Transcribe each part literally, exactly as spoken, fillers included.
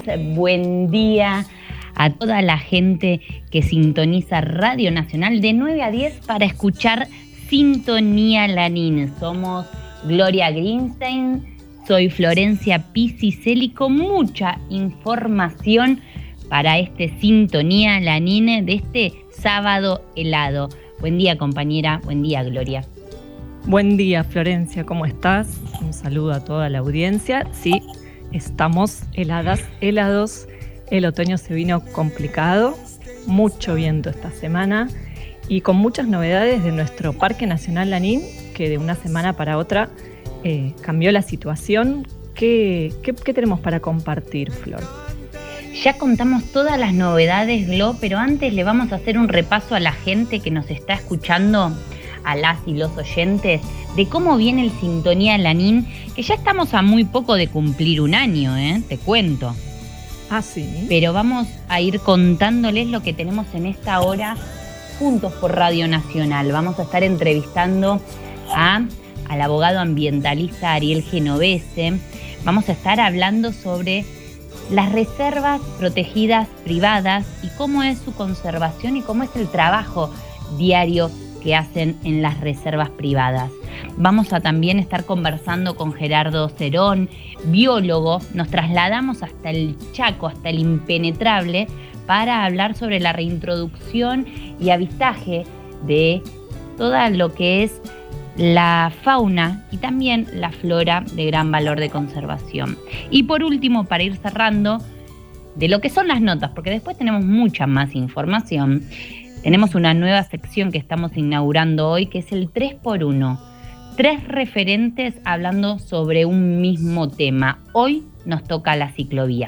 buen día a toda la gente que sintoniza Radio Nacional de nueve a diez para escuchar Sintonía Lanín. Somos Gloria Greenstein, soy Florencia Pisiceli con mucha información para este Sintonía Lanín de este sábado helado. Buen día, compañera, buen día, Gloria. Buen día, Florencia, ¿cómo estás? Un saludo a toda la audiencia. Sí, estamos heladas, helados. El otoño se vino complicado, mucho viento esta semana y con muchas novedades de nuestro Parque Nacional Lanín, que de una semana para otra eh, cambió la situación. ¿Qué, qué, qué tenemos para compartir, Flor? Ya contamos todas las novedades, Glo, pero antes le vamos a hacer un repaso a la gente que nos está escuchando, a las y los oyentes, de cómo viene el Sintonía Lanín, que ya estamos a muy poco de cumplir un año, ¿eh? Te cuento. Ah, sí. Pero vamos a ir contándoles lo que tenemos en esta hora juntos por Radio Nacional. Vamos a estar entrevistando a, al abogado ambientalista Ariel Genovese. Vamos a estar hablando sobre las reservas protegidas privadas y cómo es su conservación y cómo es el trabajo diario que hacen en las reservas privadas. Vamos a también estar conversando con Gerardo Cerón, biólogo. Nos trasladamos hasta el Chaco, hasta el impenetrable, para hablar sobre la reintroducción y avistaje de todo lo que es la fauna y también la flora de gran valor de conservación. Y por último, para ir cerrando, de lo que son las notas, porque después tenemos mucha más información, tenemos una nueva sección que estamos inaugurando hoy, que es el tres por uno. Tres referentes hablando sobre un mismo tema. Hoy nos toca la ciclovía.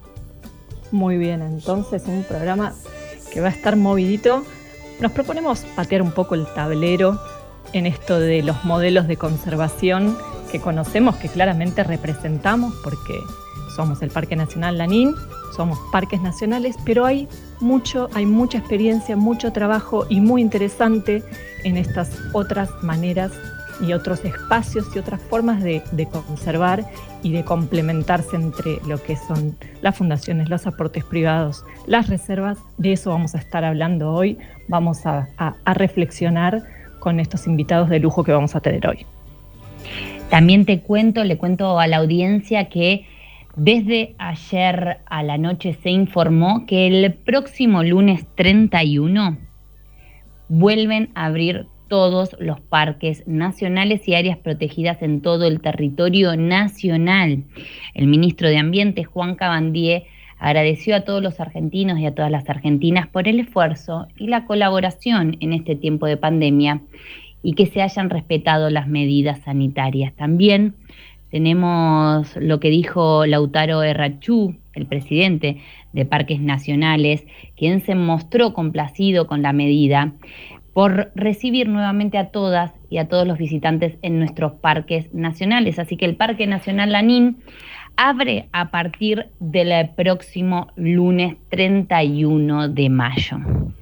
Muy bien, entonces un programa que va a estar movidito. Nos proponemos patear un poco el tablero en esto de los modelos de conservación que conocemos, que claramente representamos, porque somos el Parque Nacional Lanín, somos parques nacionales, pero hay mucho, hay mucha experiencia, mucho trabajo y muy interesante en estas otras maneras y otros espacios y otras formas de, de conservar y de complementarse entre lo que son las fundaciones, los aportes privados, las reservas. De eso vamos a estar hablando hoy. Vamos a, a, a reflexionar con estos invitados de lujo que vamos a tener hoy. También te cuento, le cuento a la audiencia que desde ayer a la noche se informó que el próximo lunes treinta y uno vuelven a abrir todos los parques nacionales y áreas protegidas en todo el territorio nacional. El ministro de Ambiente, Juan Cabandier, agradeció a todos los argentinos y a todas las argentinas por el esfuerzo y la colaboración en este tiempo de pandemia y que se hayan respetado las medidas sanitarias. También tenemos lo que dijo Lautaro Errachú, el presidente de Parques Nacionales, quien se mostró complacido con la medida por recibir nuevamente a todas y a todos los visitantes en nuestros parques nacionales. Así que el Parque Nacional Lanín abre a partir del próximo lunes treinta y uno de mayo.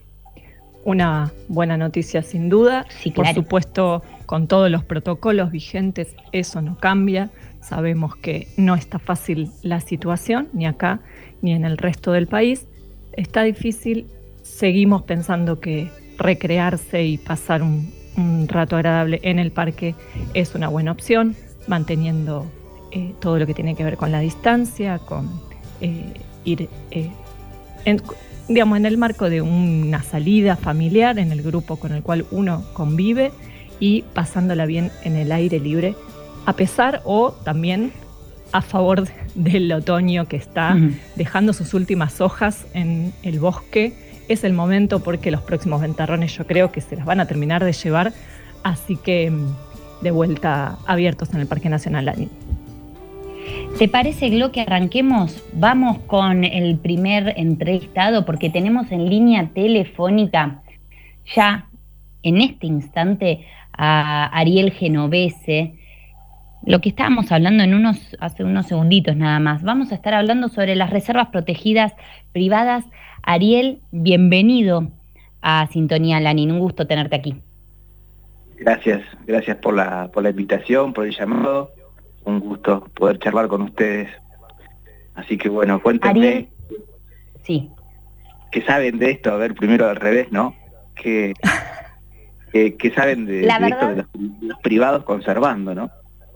Una buena noticia sin duda. Sí, claro. Por supuesto, con todos los protocolos vigentes, eso no cambia. Sabemos que no está fácil la situación, ni acá ni en el resto del país. Está difícil. Seguimos pensando que recrearse y pasar un, un rato agradable en el parque es una buena opción, manteniendo eh, todo lo que tiene que ver con la distancia, con eh, ir, eh, en, digamos, en el marco de una salida familiar en el grupo con el cual uno convive y pasándola bien en el aire libre, a pesar o también a favor del otoño que está uh-huh. dejando sus últimas hojas en el bosque. Es el momento porque los próximos ventarrones yo creo que se las van a terminar de llevar, así que de vuelta abiertos en el Parque Nacional Lanín. ¿Te parece, Glo, que arranquemos? Vamos con el primer entrevistado porque tenemos en línea telefónica ya en este instante a Ariel Genovese. Lo que estábamos hablando en unos, hace unos segunditos nada más. Vamos a estar hablando sobre las reservas protegidas privadas. Ariel, bienvenido a Sintonía Lanín. Un gusto tenerte aquí. Gracias, gracias por la, por la invitación, por el llamado. Un gusto poder charlar con ustedes. Así que bueno, cuéntenme. Ariel, sí. ¿Qué saben de esto? A ver, primero al revés, ¿no? ¿Qué, qué, qué saben de, La de esto verdad, de los, los privados conservando, ¿no?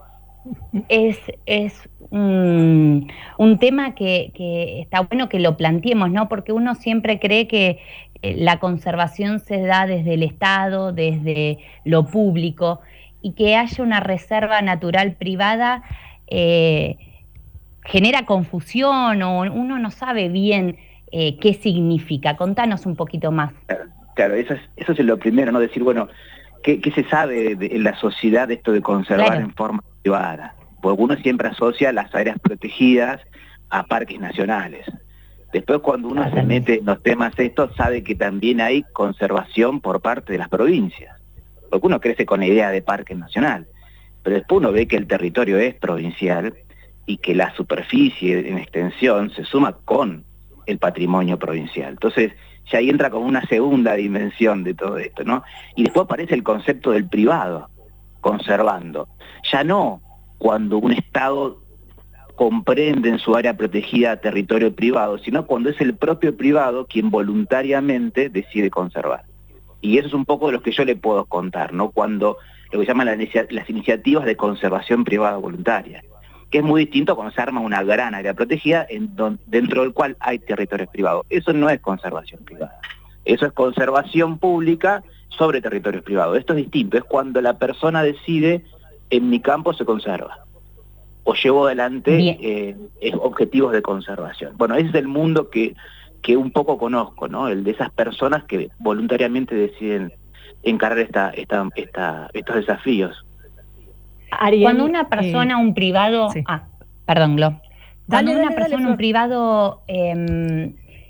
Es, es un, un tema que, que está bueno que lo planteemos, ¿no? Porque uno siempre cree que eh, la conservación se da desde el Estado, desde lo público, y que haya una reserva natural privada eh, genera confusión o uno no sabe bien eh, qué significa. Contanos un poquito más. Claro, claro, eso es, eso es lo primero, ¿no? Decir, bueno, ¿qué, qué se sabe de, en la sociedad de esto de conservar Claro. en forma privada? Porque uno siempre asocia las áreas protegidas a parques nacionales. Después, cuando uno se mete en los temas estos, sabe que también hay conservación por parte de las provincias. Porque uno crece con la idea de parque nacional, pero después uno ve que el territorio es provincial y que la superficie en extensión se suma con el patrimonio provincial. Entonces, ya ahí entra como una segunda dimensión de todo esto, ¿no? Y después aparece el concepto del privado, conservando. Ya no cuando un Estado comprende en su área protegida territorio privado, sino cuando es el propio privado quien voluntariamente decide conservar. Y eso es un poco de lo que yo le puedo contar, ¿no? Cuando lo que llaman las, las iniciativas de conservación privada voluntaria, que es muy distinto cuando se arma una gran área protegida en don, dentro del cual hay territorios privados. Eso no es conservación privada, eso es conservación pública sobre territorios privados. Esto es distinto, es cuando la persona decide, en mi campo se conserva, o llevo adelante eh, objetivos de conservación. Bueno, ese es el mundo que, que un poco conozco, ¿no? El de esas personas que voluntariamente deciden encarar esta, esta, esta, estos desafíos. Ariel, cuando una persona, eh, un privado... Sí. Ah, perdón, Glo. Cuando dale, una dale, persona, dale, un privado, eh,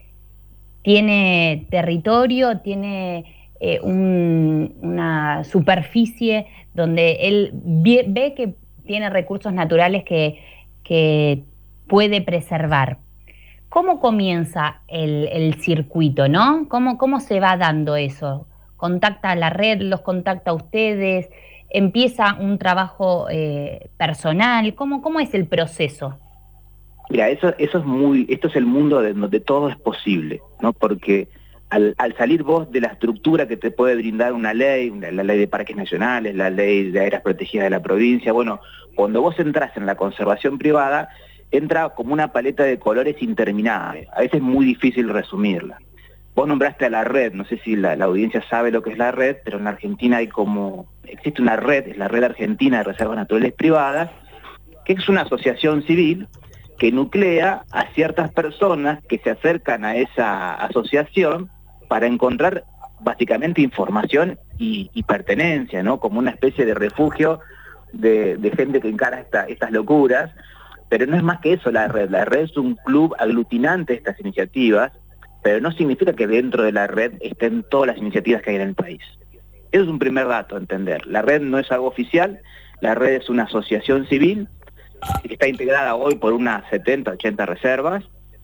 tiene territorio, tiene eh, un, una superficie donde él ve, ve que tiene recursos naturales que, que puede preservar. ¿Cómo comienza el, el circuito, no? ¿Cómo, ¿Cómo se va dando eso? ¿Contacta a la red, los contacta a ustedes? ¿Empieza un trabajo eh, personal? ¿Cómo, ¿Cómo es el proceso? Mira, eso, eso es muy, esto es el mundo de donde todo es posible, ¿no? Porque al, al salir vos de la estructura que te puede brindar una ley, una, la ley de parques nacionales, la ley de áreas protegidas de la provincia, bueno, cuando vos entras en la conservación privada, entra como una paleta de colores interminable. A veces es muy difícil resumirla. Vos nombraste a la red, no sé si la, la audiencia sabe lo que es la red, pero en la Argentina hay como, existe una red, es la Red Argentina de Reservas Naturales Privadas, que es una asociación civil que nuclea a ciertas personas que se acercan a esa asociación para encontrar básicamente información y, y pertenencia, ¿no? Como una especie de refugio de, de gente que encara esta, estas locuras, pero no es más que eso la red. La red es un club aglutinante de estas iniciativas, pero no significa que dentro de la red estén todas las iniciativas que hay en el país. Eso es un primer dato a entender. La red no es algo oficial, la red es una asociación civil que está integrada hoy por unas setenta, ochenta reservas,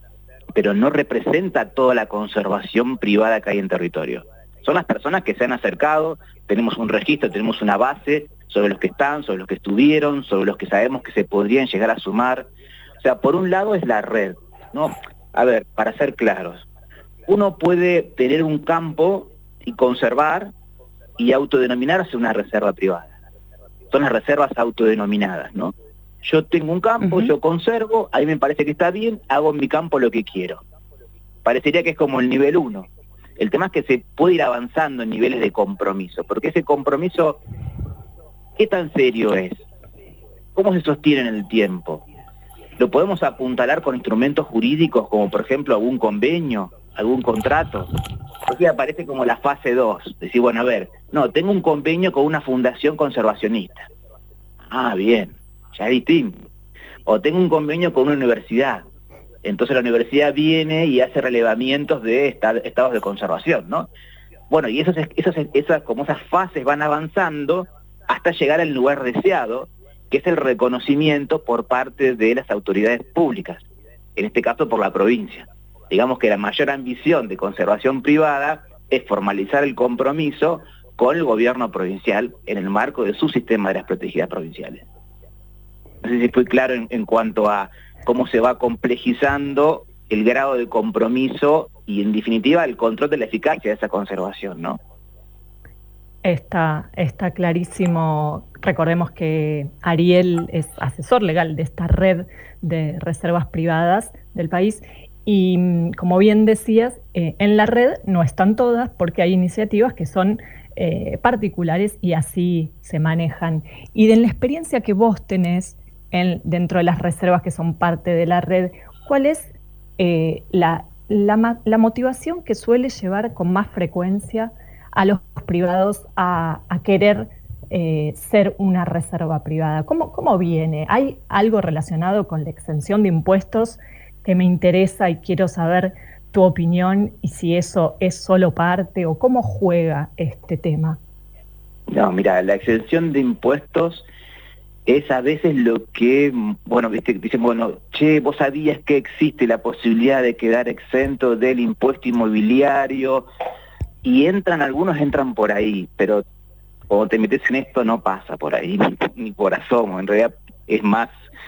pero no representa toda la conservación privada que hay en territorio. Son las personas que se han acercado, tenemos un registro, tenemos una base sobre los que están, sobre los que estuvieron, sobre los que sabemos que se podrían llegar a sumar. O sea, por un lado es la red, ¿no? A ver, para ser claros, uno puede tener un campo y conservar y autodenominarse una reserva privada. Son las reservas autodenominadas, ¿no? Yo tengo un campo, uh-huh. yo conservo, ahí me parece que está bien, hago en mi campo lo que quiero. Parecería que es como el nivel uno. El tema es que se puede ir avanzando en niveles de compromiso, porque ese compromiso, ¿qué tan serio es? ¿Cómo se sostiene en el tiempo? ¿Lo podemos apuntalar con instrumentos jurídicos, como por ejemplo algún convenio, algún contrato? Porque aparece como la fase dos, decir, bueno, a ver, no, tengo un convenio con una fundación conservacionista. Ah, bien, ya es distinto. O tengo un convenio con una universidad. Entonces la universidad viene y hace relevamientos de estados de conservación, ¿no? Bueno, y esos, esos, esas, como esas fases van avanzando hasta llegar al lugar deseado, que es el reconocimiento por parte de las autoridades públicas, en este caso por la provincia. Digamos que la mayor ambición de conservación privada es formalizar el compromiso con el gobierno provincial en el marco de su sistema de áreas protegidas provinciales. No sé si fui claro en, en cuanto a cómo se va complejizando el grado de compromiso y, en definitiva, el control de la eficacia de esa conservación, ¿no? Está, está clarísimo. Recordemos que Ariel es asesor legal de esta red de reservas privadas del país y, como bien decías, eh, en la red no están todas porque hay iniciativas que son eh, particulares y así se manejan. Y de la experiencia que vos tenés en, dentro de las reservas que son parte de la red, ¿cuál es eh, la, la, la motivación que suele llevar con más frecuencia a los privados a, a querer eh, ser una reserva privada? ¿Cómo, ¿Cómo viene? ¿Hay algo relacionado con la exención de impuestos que me interesa y quiero saber tu opinión y si eso es solo parte o cómo juega este tema? No, mira, la exención de impuestos es a veces lo que, bueno, viste, dicen, bueno, che, vos sabías que existe la posibilidad de quedar exento del impuesto inmobiliario, y entran, algunos entran por ahí, pero cuando te metes en esto no pasa por ahí, ni, ni por asomo, en realidad es más...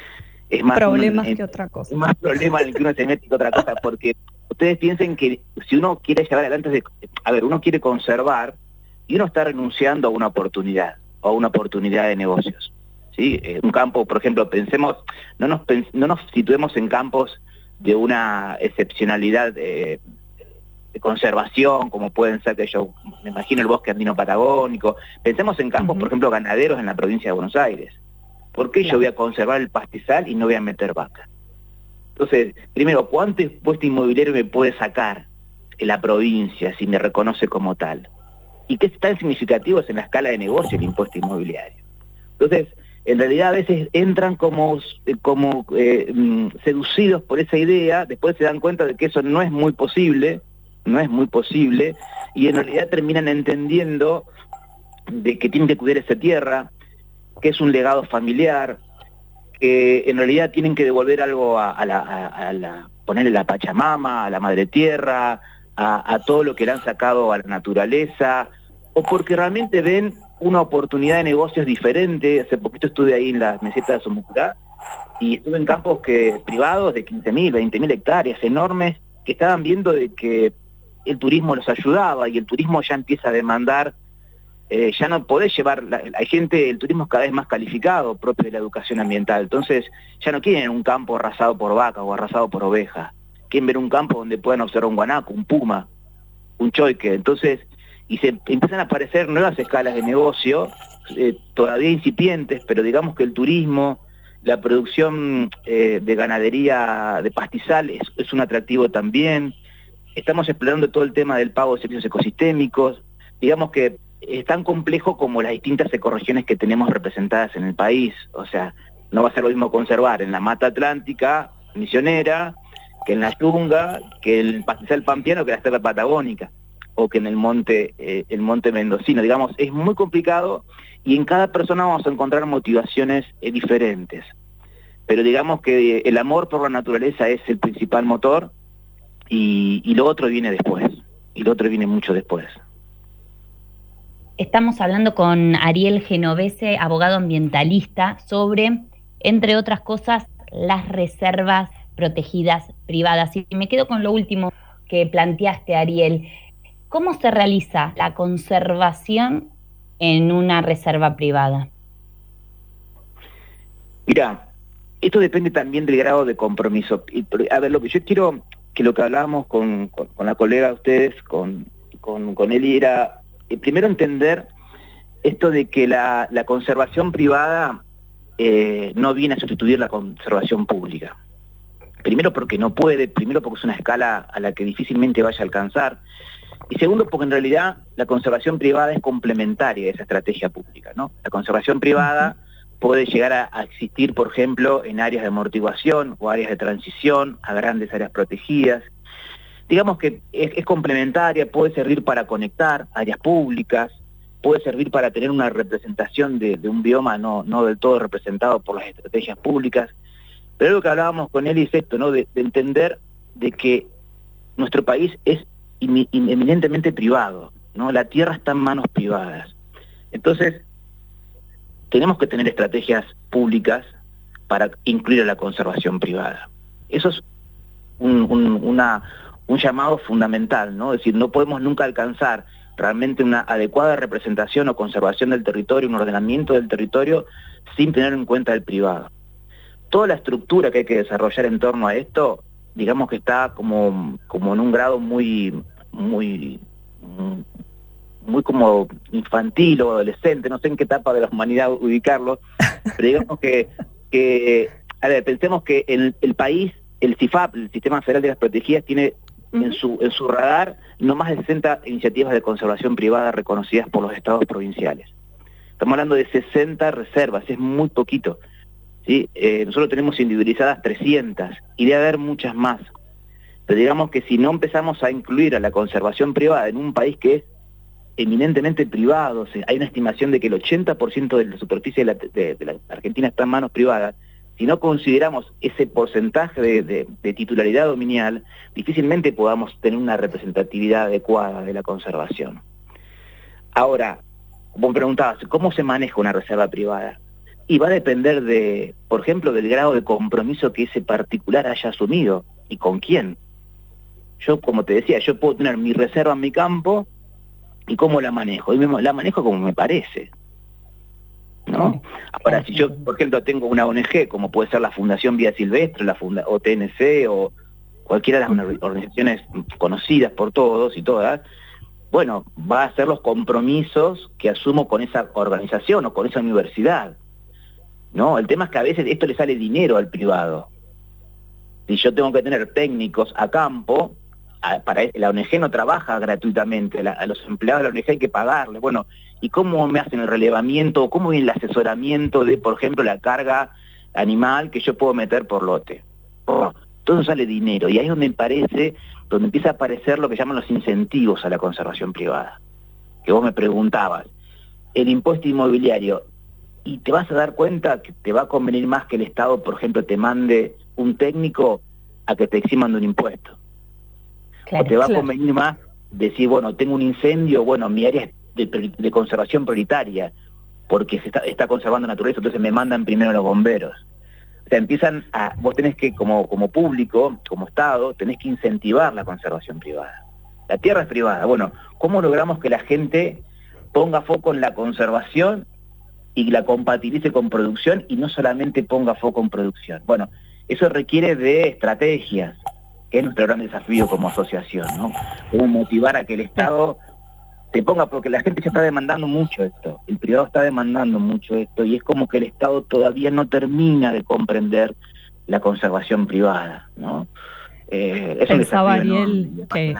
Es más problemas un, que otra cosa. Es más problema en el que uno se mete que otra cosa, porque ustedes piensen que si uno quiere llevar adelante, de, a ver, uno quiere conservar y uno está renunciando a una oportunidad, o a una oportunidad de negocios, ¿sí? Eh, un campo, por ejemplo, pensemos, no nos, no nos situemos en campos de una excepcionalidad eh, de conservación, como pueden ser, que yo me imagino el bosque andino patagónico. Pensemos en campos, uh-huh. por ejemplo, ganaderos en la provincia de Buenos Aires. ¿Por qué claro. yo voy a conservar el pastizal y no voy a meter vaca? Entonces, primero, ¿cuánto impuesto inmobiliario me puede sacar en la provincia si me reconoce como tal? ¿Y qué tan significativo es en la escala de negocio el impuesto inmobiliario? Entonces, en realidad a veces entran como, como eh, seducidos por esa idea, después se dan cuenta de que eso no es muy posible, no es muy posible, y en realidad terminan entendiendo de que tienen que cuidar esa tierra, que es un legado familiar, que en realidad tienen que devolver algo a, a la, a, a la, ponerle la Pachamama, a la Madre Tierra, a, a todo lo que le han sacado a la naturaleza, o porque realmente ven una oportunidad de negocios diferente. Hace poquito estuve ahí en la meseta de Somucurá, y estuve en campos que, privados de quince mil, veinte mil hectáreas enormes, que estaban viendo de que el turismo los ayudaba, y el turismo ya empieza a demandar. Eh, ya no podés llevar, la, hay gente, el turismo es cada vez más calificado, propio de la educación ambiental, entonces ya no quieren un campo arrasado por vaca o arrasado por oveja, quieren ver un campo donde puedan observar un guanaco, un puma, un choique. Entonces, y se empiezan a aparecer nuevas escalas de negocio, eh, todavía incipientes, pero digamos que el turismo, la producción eh, de ganadería de pastizal es, es un atractivo también. Estamos explorando todo el tema del pago de servicios ecosistémicos. Digamos que es tan complejo como las distintas ecorregiones que tenemos representadas en el país. O sea, no va a ser lo mismo conservar en la mata atlántica, misionera, que en la yunga, que el pastizal pampeano, que la estepa patagónica, o que en el monte, eh, el monte mendocino. Digamos, es muy complicado, y en cada persona vamos a encontrar motivaciones eh, diferentes. Pero digamos que el amor por la naturaleza es el principal motor, y, y lo otro viene después, y lo otro viene mucho después. Estamos hablando con Ariel Genovese, abogado ambientalista, sobre, entre otras cosas, las reservas protegidas privadas. Y me quedo con lo último que planteaste, Ariel. ¿Cómo se realiza la conservación en una reserva privada? Mira, esto depende también del grado de compromiso. Y, a ver, lo que yo quiero, que lo que hablábamos con, con, con la colega de ustedes, con, con, con Eli, era... primero entender esto de que la, la conservación privada eh, no viene a sustituir la conservación pública. Primero porque no puede, primero porque es una escala a la que difícilmente vaya a alcanzar, y segundo porque en realidad la conservación privada es complementaria a esa estrategia pública, ¿no? La conservación privada puede llegar a, a existir, por ejemplo, en áreas de amortiguación o áreas de transición, a grandes áreas protegidas. Digamos que es, es complementaria, puede servir para conectar áreas públicas, puede servir para tener una representación de, de un bioma no, no del todo representado por las estrategias públicas. Pero lo que hablábamos con él es esto, ¿no? De, de entender de que nuestro país es in, in, eminentemente privado, ¿no? La tierra está en manos privadas. Entonces, tenemos que tener estrategias públicas para incluir a la conservación privada. Eso es un, un, una, un llamado fundamental, ¿no? Es decir, no podemos nunca alcanzar realmente una adecuada representación o conservación del territorio, un ordenamiento del territorio, sin tener en cuenta el privado. Toda la estructura que hay que desarrollar en torno a esto, digamos que está como, como en un grado muy, muy, muy como infantil o adolescente, no sé en qué etapa de la humanidad ubicarlo, pero digamos que, que a ver, pensemos que el, el país, el C I F A P, el Sistema Federal de las Protegidas, tiene en su, en su radar no más de sesenta iniciativas de conservación privada reconocidas por los estados provinciales. Estamos hablando de sesenta reservas, es muy poquito, ¿sí? Eh, nosotros tenemos individualizadas trescientas y debe haber muchas más. Pero digamos que si no empezamos a incluir a la conservación privada en un país que es eminentemente privado, o sea, hay una estimación de que el ochenta por ciento de la superficie de la, de, de la Argentina está en manos privadas. Si no consideramos ese porcentaje de, de, de titularidad dominial, difícilmente podamos tener una representatividad adecuada de la conservación. Ahora, como me preguntabas, ¿cómo se maneja una reserva privada? Y va a depender de, por ejemplo, del grado de compromiso que ese particular haya asumido y con quién. Yo, como te decía, yo puedo tener mi reserva en mi campo y cómo la manejo. Y me, la manejo como me parece, ¿no? Ahora, si yo, por ejemplo, tengo una O N G, como puede ser la Fundación Vida Silvestre, la Funda o T N C, o cualquiera de las organizaciones conocidas por todos y todas, bueno, va a ser los compromisos que asumo con esa organización o con esa universidad, ¿no? El tema es que a veces esto le sale dinero al privado. Si yo tengo que tener técnicos a campo, a, para la O N G no trabaja gratuitamente, la, a los empleados de la O N G hay que pagarle. Bueno, ¿y cómo me hacen el relevamiento? ¿Cómo viene el asesoramiento de, por ejemplo, la carga animal que yo puedo meter por lote? Oh, todo eso sale dinero, y ahí es donde parece, donde empieza a aparecer lo que llaman los incentivos a la conservación privada. Que vos me preguntabas, el impuesto inmobiliario, y te vas a dar cuenta que te va a convenir más que el Estado, por ejemplo, te mande un técnico a que te eximan de un impuesto. Claro, o te va claro. a convenir más decir, bueno, tengo un incendio, bueno, mi área es de, de conservación prioritaria, porque se está, está conservando naturaleza, entonces me mandan primero los bomberos. O sea, empiezan a, vos tenés que, como, como público, como Estado, tenés que incentivar la conservación privada. La tierra es privada. Bueno, ¿cómo logramos que la gente ponga foco en la conservación y la compatibilice con producción y no solamente ponga foco en producción? Bueno, eso requiere de estrategias, que es nuestro gran desafío como asociación, ¿no? Cómo motivar a que el Estado te ponga, porque la gente ya está demandando mucho esto, el privado está demandando mucho esto, y es como que el Estado todavía no termina de comprender la conservación privada, ¿no? Eh, es Pensaba, Ariel, que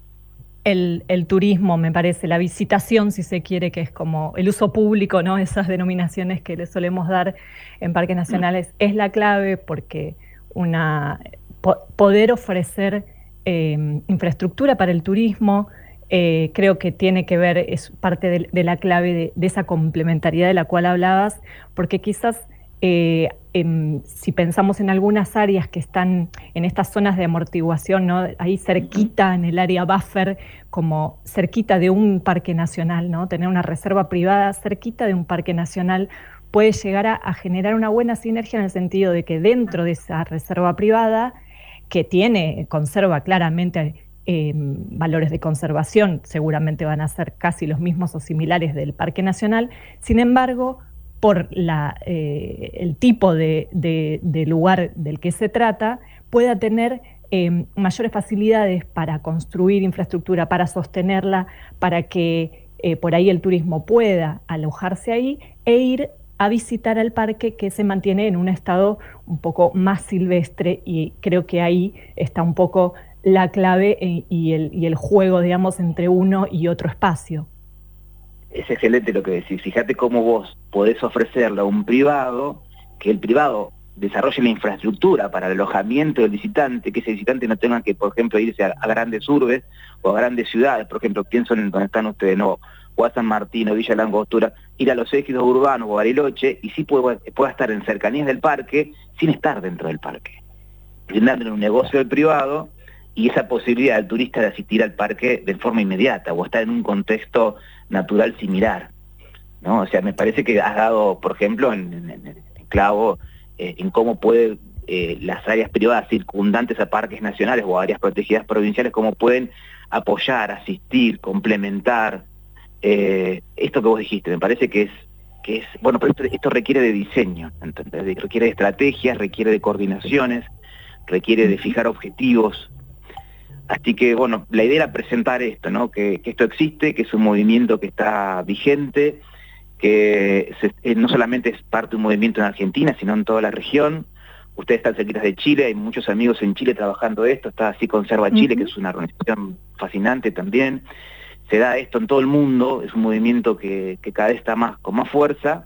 el, el turismo, me parece, la visitación, si se quiere, que es como el uso público, ¿no? Esas denominaciones que le solemos dar en parques nacionales, mm. es la clave, porque una po poder ofrecer eh, infraestructura para el turismo, Eh, creo que tiene que ver, es parte de, de la clave de, de esa complementariedad de la cual hablabas, porque quizás eh, en, si pensamos en algunas áreas que están en estas zonas de amortiguación, ¿no? Ahí cerquita, en el área buffer, como cerquita de un parque nacional, ¿no? Tener una reserva privada cerquita de un parque nacional puede llegar a, a generar una buena sinergia, en el sentido de que dentro de esa reserva privada, que tiene, conserva claramente Eh, valores de conservación, seguramente van a ser casi los mismos o similares del Parque Nacional. Sin embargo, por la, eh, el tipo de, de, de lugar del que se trata, pueda tener eh, mayores facilidades para construir infraestructura, para sostenerla, para que eh, por ahí el turismo pueda alojarse ahí e ir a visitar al parque, que se mantiene en un estado un poco más silvestre, y creo que ahí está un poco la clave y el, y el juego, digamos, entre uno y otro espacio. Es excelente lo que decís. Fíjate cómo vos podés ofrecerle a un privado, que el privado desarrolle la infraestructura para el alojamiento del visitante, que ese visitante no tenga que, por ejemplo, irse a, a grandes urbes o a grandes ciudades. Por ejemplo, pienso en donde están ustedes, ¿no? O a San Martín o Villa Langostura, ir a los ejidos urbanos o a Bariloche, y sí pueda, pueda estar en cercanías del parque sin estar dentro del parque, brindándole un negocio al privado y esa posibilidad del turista de asistir al parque de forma inmediata o estar en un contexto natural similar, ¿no? O sea, me parece que has dado, por ejemplo, en, en, en el clavo eh, en cómo puede eh, las áreas privadas circundantes a parques nacionales o áreas protegidas provinciales, cómo pueden apoyar, asistir, complementar eh, esto que vos dijiste. Me parece que es, que es bueno, pero esto, esto requiere de diseño, ¿entendés? Requiere de estrategias, requiere de coordinaciones, requiere de fijar objetivos. Así que, bueno, la idea era presentar esto, ¿no? Que, que esto existe, que es un movimiento que está vigente, que se, eh, no solamente es parte de un movimiento en Argentina, sino en toda la región. Ustedes están cerquitas de Chile, hay muchos amigos en Chile trabajando esto, está Así Conserva Chile, uh-huh. que es una organización fascinante también. Se da esto en todo el mundo, es un movimiento que, que cada vez está más con más fuerza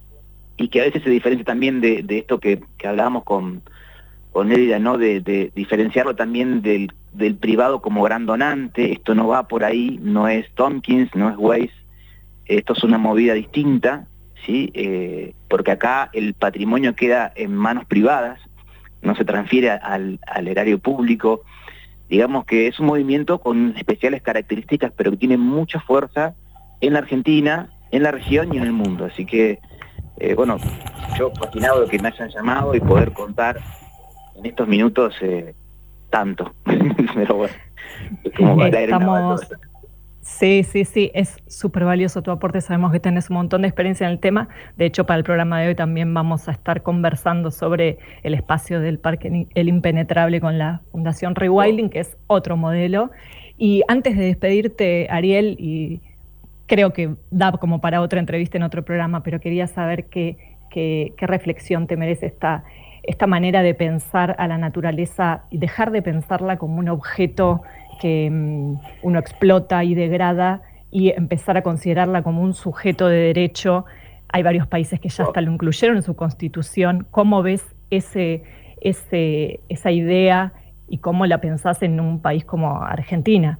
y que a veces se diferencia también de, de esto que, que hablábamos con, con Elida, ¿no? De, de diferenciarlo también del, del privado como gran donante. Esto no va por ahí, no es Tompkins, no es Weiss, esto es una movida distinta, ¿sí? Eh, porque acá el patrimonio queda en manos privadas, no se transfiere al, al erario público. Digamos que es un movimiento con especiales características, pero que tiene mucha fuerza en la Argentina, en la región y en el mundo. Así que, eh, bueno, yo fascinado de que me hayan llamado y poder contar en estos minutos eh, tanto. Pero bueno, es como Estamos... Sí, sí, sí, es súper valioso tu aporte, sabemos que tenés un montón de experiencia en el tema. De hecho, para el programa de hoy también vamos a estar conversando sobre el espacio del Parque El Impenetrable con la Fundación Rewilding, que es otro modelo. Y antes de despedirte, Ariel, y creo que da como para otra entrevista en otro programa, pero quería saber qué, qué, qué reflexión te merece esta, esta manera de pensar a la naturaleza y dejar de pensarla como un objeto que um, uno explota y degrada y empezar a considerarla como un sujeto de derecho. Hay varios países que ya hasta lo incluyeron en su constitución. ¿Cómo ves ese, ese, esa idea y cómo la pensás en un país como Argentina?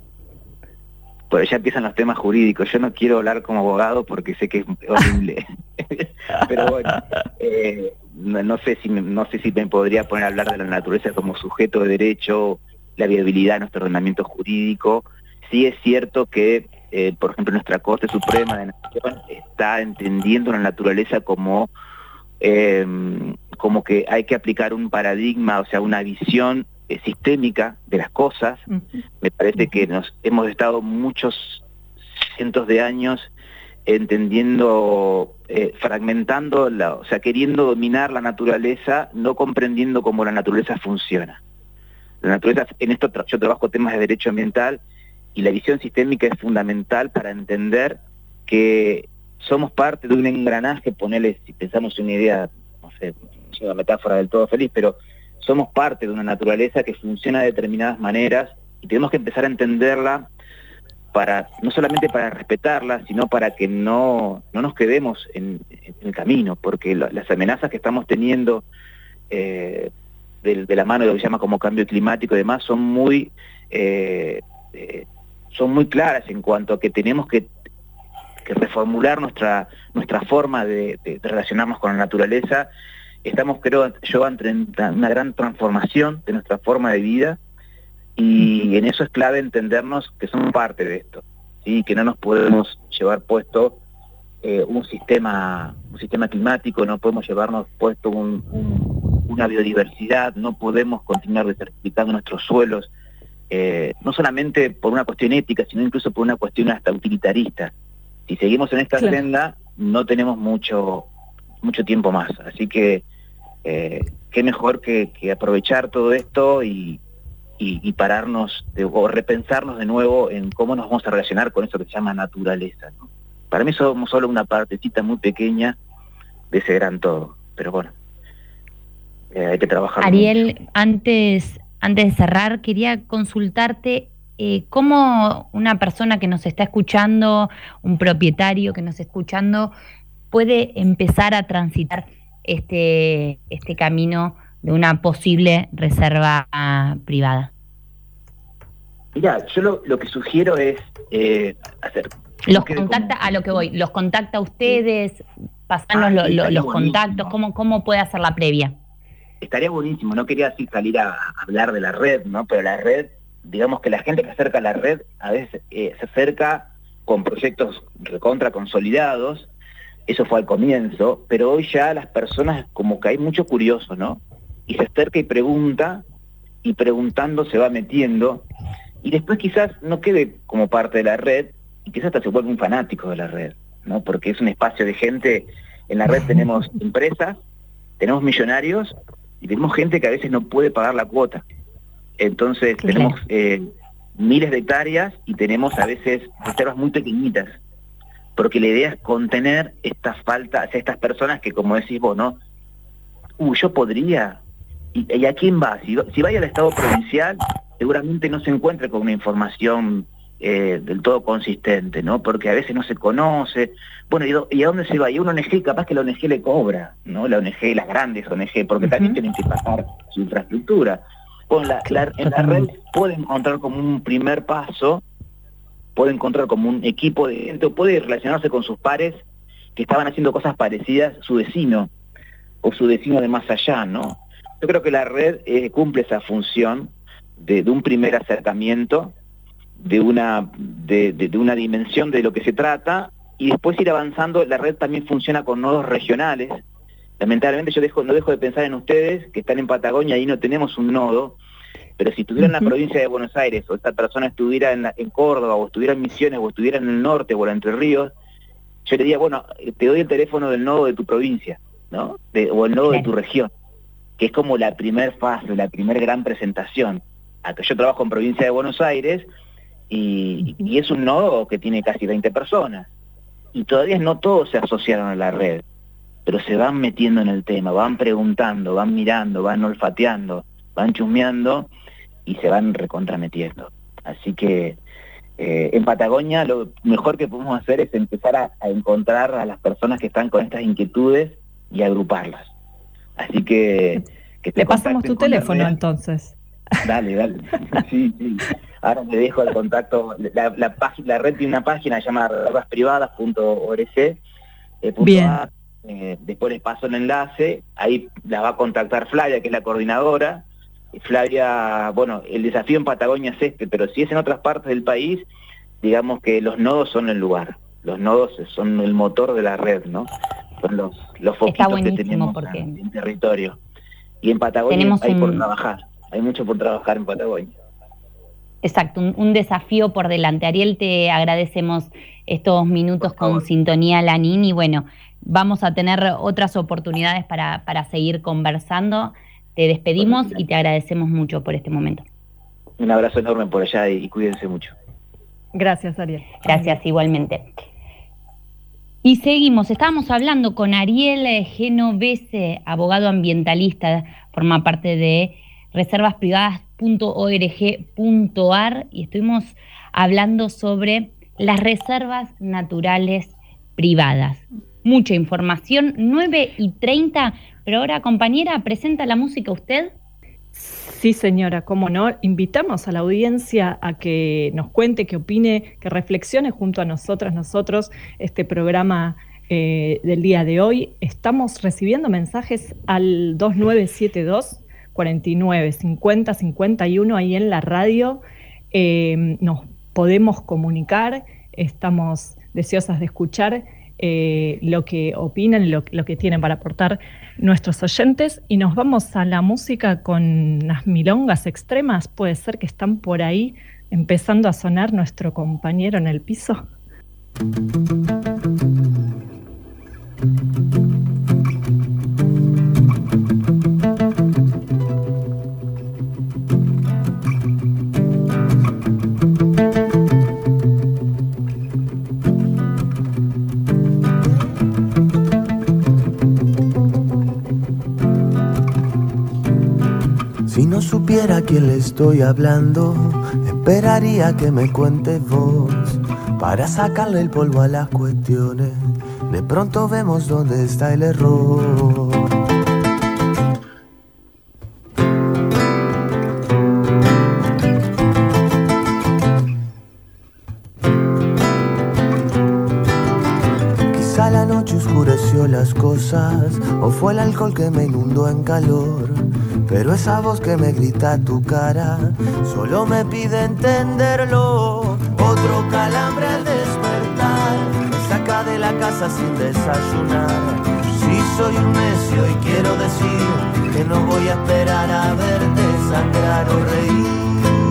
Pues ya empiezan los temas jurídicos. Yo no quiero hablar como abogado porque sé que es horrible. Pero bueno, eh, no, no sé si me, no sé si me podría poner a hablar de la naturaleza como sujeto de derecho, la viabilidad de nuestro ordenamiento jurídico. Sí es cierto que, eh, por ejemplo, nuestra Corte Suprema de Nación está entendiendo la naturaleza como, eh, como que hay que aplicar un paradigma, o sea, una visión eh, sistémica de las cosas. Uh-huh. Me parece uh-huh. que nos hemos estado muchos cientos de años entendiendo, eh, fragmentando, la, o sea, queriendo dominar la naturaleza, no comprendiendo cómo la naturaleza funciona. La naturaleza, en esto yo trabajo temas de derecho ambiental y la visión sistémica es fundamental para entender que somos parte de un engranaje, ponele, si pensamos en una idea, no sé, es una metáfora del todo feliz, pero somos parte de una naturaleza que funciona de determinadas maneras y tenemos que empezar a entenderla para, no solamente para respetarla, sino para que no, no nos quedemos en, en el camino, porque lo, las amenazas que estamos teniendo eh, De, de la mano de lo que se llama como cambio climático y demás, son muy eh, eh, son muy claras en cuanto a que tenemos que, que reformular nuestra nuestra forma de, de, de relacionarnos con la naturaleza. Estamos, creo yo, ante una gran transformación de nuestra forma de vida y en eso es clave entendernos que somos parte de esto, ¿sí? Que no nos podemos llevar puesto eh, un sistema un sistema climático, no podemos llevarnos puesto un, un una biodiversidad, no podemos continuar desertificando nuestros suelos, eh, no solamente por una cuestión ética, sino incluso por una cuestión hasta utilitarista. Si seguimos en esta claro. senda, no tenemos mucho mucho tiempo más. Así que, eh, qué mejor que, que aprovechar todo esto y, y, y pararnos, de, o repensarnos de nuevo en cómo nos vamos a relacionar con eso que se llama naturaleza, ¿no? Para mí somos solo una partecita muy pequeña de ese gran todo, pero bueno. Eh, hay que trabajar. Ariel, mucho. antes, antes de cerrar, quería consultarte eh, cómo una persona que nos está escuchando, un propietario que nos está escuchando, puede empezar a transitar este, este camino de una posible reserva privada. Mira, yo lo, lo que sugiero es eh, hacer... Los contacta, como... a lo que voy, los contacta a ustedes, pasarnos ah, lo, lo, los contactos, ¿cómo, ¿cómo puede hacer la previa? Estaría buenísimo, no quería así salir a, a hablar de la red, ¿no? Pero la red, digamos que la gente que acerca a la red a veces eh, se acerca con proyectos recontra consolidados, Eso fue al comienzo, pero hoy ya las personas, como que hay mucho curioso, ¿no? Y se acerca y pregunta, y preguntando se va metiendo, y después quizás no quede como parte de la red, y quizás hasta se vuelve un fanático de la red, ¿no? Porque es un espacio de gente. En la red tenemos empresas, tenemos millonarios, y tenemos gente que a veces no puede pagar la cuota. Entonces Claro. tenemos eh, miles de hectáreas, y tenemos a veces reservas muy pequeñitas, porque la idea es contener esta falta, o sea, estas personas que, como decís vos, ¿no? Uh, yo podría. ¿Y, y a quién va? Si, si vaya al Estado provincial, seguramente no se encuentre con una información eh, del todo consistente, ¿no? Porque a veces no se conoce. Bueno, ¿y, do, ¿y a dónde se va? Y una O N G, capaz que la O N G le cobra, ¿no? La O N G, las grandes O N G, porque uh-huh. también tienen que pagar su infraestructura. Bueno, la, la, en la red puede encontrar como un primer paso, puede encontrar como un equipo de gente, o puede relacionarse con sus pares que estaban haciendo cosas parecidas, su vecino, o su vecino de más allá, ¿no? Yo creo que la red eh, cumple esa función de, de un primer acercamiento, de una, de, de, de una dimensión de lo que se trata, y después ir avanzando. La red también funciona con nodos regionales. Lamentablemente yo dejo, no dejo de pensar en ustedes, que están en Patagonia, ahí no tenemos un nodo, pero si estuviera uh-huh. en la provincia de Buenos Aires, o esta persona estuviera en, la, en Córdoba, o estuviera en Misiones, o estuviera en el norte, o en Entre Ríos, yo le diría, bueno, te doy el teléfono del nodo de tu provincia, ¿no? De, o el nodo claro. de tu región, que es como la primer fase, la primer gran presentación. Acá yo trabajo en provincia de Buenos Aires, y, y es un nodo que tiene casi veinte personas, y todavía no todos se asociaron a la red, pero se van metiendo en el tema, van preguntando, van mirando, van olfateando, van chusmeando, y se van recontrametiendo. Así que eh, en Patagonia lo mejor que podemos hacer es empezar a, a encontrar a las personas que están con estas inquietudes y agruparlas. Así que... que te pasamos tu teléfono entonces. Dale, dale. Sí, sí. Ahora te dejo el contacto. La, la, página, la red tiene una página llamada reservas privadas punto org. Eh, Bien. A, eh, después les paso el enlace. Ahí la va a contactar Flavia, que es la coordinadora. Flavia, bueno, el desafío en Patagonia es este, pero si es en otras partes del país, digamos que los nodos son el lugar. Los nodos son el motor de la red, ¿no? Son los, los foquitos que tenemos porque... en, en territorio. Y en Patagonia tenemos hay un... por trabajar. Hay mucho por trabajar en Patagonia. Exacto, un, un desafío por delante. Ariel, te agradecemos estos minutos con Sintonía Lanín, y bueno, vamos a tener otras oportunidades para, para seguir conversando. Te despedimos y te agradecemos mucho por este momento. Un abrazo enorme por allá y, y cuídense mucho. Gracias, Ariel. Gracias, igualmente. Y seguimos, estábamos hablando con Ariel Genovese, abogado ambientalista, forma parte de reservas privadas punto org punto ar, y estuvimos hablando sobre las reservas naturales privadas. Mucha información, nueve y treinta, pero ahora, compañera, ¿presenta la música usted? Sí, señora, cómo no. Invitamos a la audiencia a que nos cuente, que opine, que reflexione junto a nosotras, nosotros, este programa eh, del día de hoy. Estamos recibiendo mensajes al dos nueve siete dos, cuatro nueve cinco cero cinco uno, ahí en la radio. Eh, nos podemos comunicar, estamos deseosas de escuchar Eh, lo que opinan, lo, lo que tienen para aportar nuestros oyentes, y nos vamos a la música con unas milongas extremas. Puede ser que están por ahí empezando a sonar nuestro compañero en el piso. Si no supiera a quién le estoy hablando, esperaría que me cuentes vos, para sacarle el polvo a las cuestiones. De pronto vemos dónde está el error. Quizá la noche oscureció las cosas, o fue el alcohol que me inundó en calor. Pero esa voz que me grita a tu cara solo me pide entenderlo. Otro calambre al despertar me saca de la la casa sin desayunar. Si soy un necio y quiero decir que no voy a esperar a verte sangrar o reír.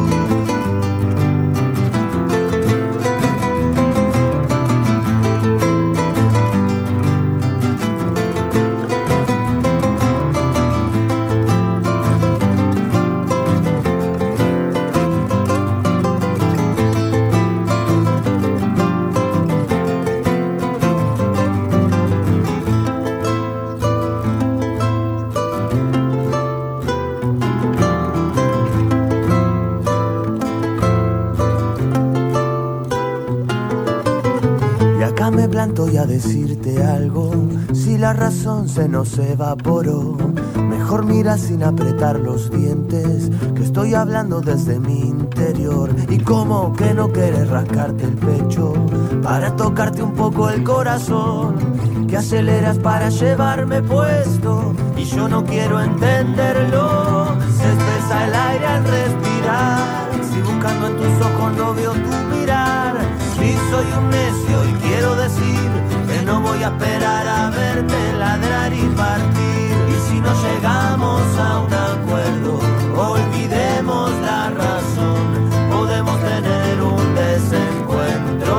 Me planto y a decirte algo, si la razón se nos evaporó, mejor mira sin apretar los dientes, que estoy hablando desde mi interior. Y como que no quieres rascarte el pecho para tocarte un poco el corazón, que aceleras para llevarme puesto y yo no quiero entenderlo. Se espesa el aire al respirar, si buscando en tus ojos no veo tu mirar. Si soy un necio y quiero decir que no voy a esperar a verte ladrar y partir. Y si no llegamos a un acuerdo, olvidemos la razón, podemos tener un desencuentro.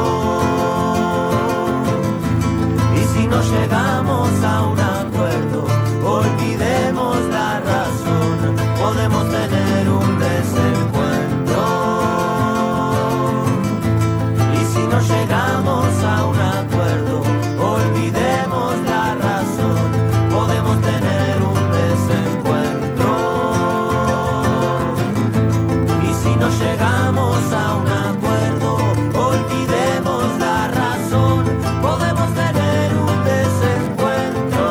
Y si no llegamos a un acuerdo, olvidemos la razón, podemos tener un desencuentro. No llegamos a un acuerdo, olvidemos la razón, podemos tener un desencuentro. Y si no llegamos a un acuerdo, olvidemos la razón, podemos tener un desencuentro.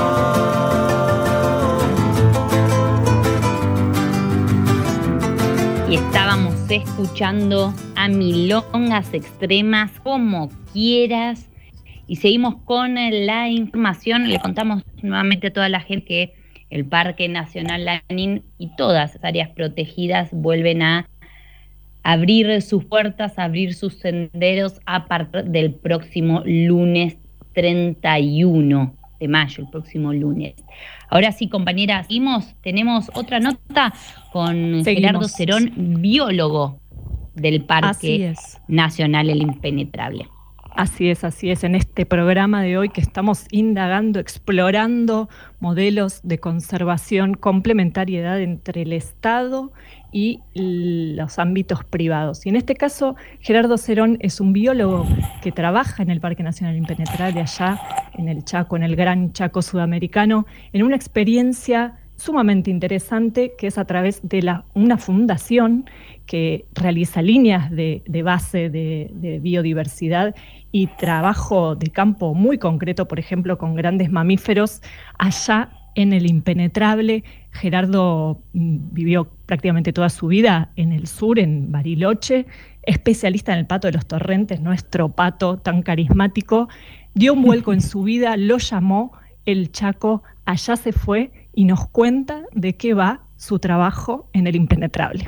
Y estábamos escuchando a Milongas Extremas, como quieras, y seguimos con la información. Le contamos nuevamente a toda la gente que el Parque Nacional Lanín y todas las áreas protegidas vuelven a abrir sus puertas, a abrir sus senderos a partir del próximo lunes treinta y uno de mayo, el próximo lunes. Ahora sí, compañeras, seguimos, tenemos otra nota con seguimos. Gerardo Cerón, biólogo del Parque Nacional El Impenetrable. Así es, así es. En este programa de hoy que estamos indagando, explorando modelos de conservación, complementariedad entre el Estado y los ámbitos privados. Y en este caso, Gerardo Cerón es un biólogo que trabaja en el Parque Nacional Impenetrable, allá en el Chaco, en el Gran Chaco Sudamericano, en una experiencia sumamente interesante que es a través de la, una fundación que realiza líneas de, de base de, de biodiversidad y trabajo de campo muy concreto, por ejemplo, con grandes mamíferos allá en el Impenetrable. Gerardo vivió prácticamente toda su vida en el sur, en Bariloche, especialista en el pato de los torrentes, nuestro pato tan carismático. Dio un vuelco en su vida, lo llamó el Chaco, allá se fue y nos cuenta de qué va su trabajo en el Impenetrable.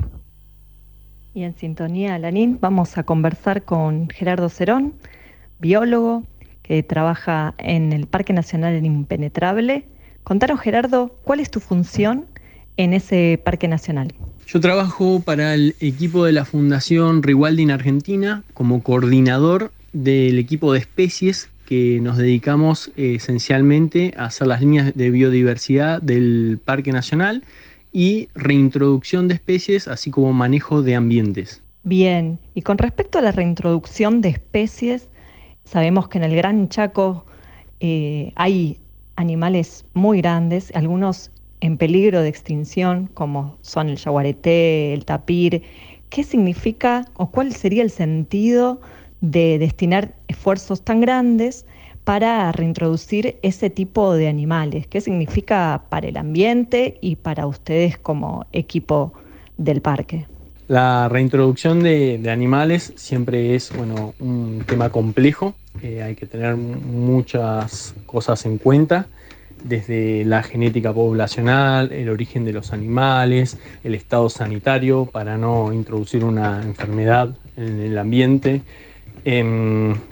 Y en sintonía, Lanín, vamos a conversar con Gerardo Cerón, biólogo que trabaja en el Parque Nacional El Impenetrable. Contanos, Gerardo, ¿cuál es tu función en ese Parque Nacional? Yo trabajo para el equipo de la Fundación Rewilding Argentina como coordinador del equipo de especies que nos dedicamos eh, esencialmente a hacer las líneas de biodiversidad del Parque Nacional y reintroducción de especies, así como manejo de ambientes. Bien, y con respecto a la reintroducción de especies, sabemos que en el Gran Chaco eh, hay animales muy grandes, algunos en peligro de extinción, como son el yaguareté, el tapir. ¿Qué significa o cuál sería el sentido de destinar esfuerzos tan grandes para reintroducir ese tipo de animales? ¿Qué significa para el ambiente y para ustedes como equipo del parque? La reintroducción de, de animales siempre es bueno, un tema complejo, eh, hay que tener muchas cosas en cuenta, desde la genética poblacional, el origen de los animales, el estado sanitario para no introducir una enfermedad en el ambiente. Eh,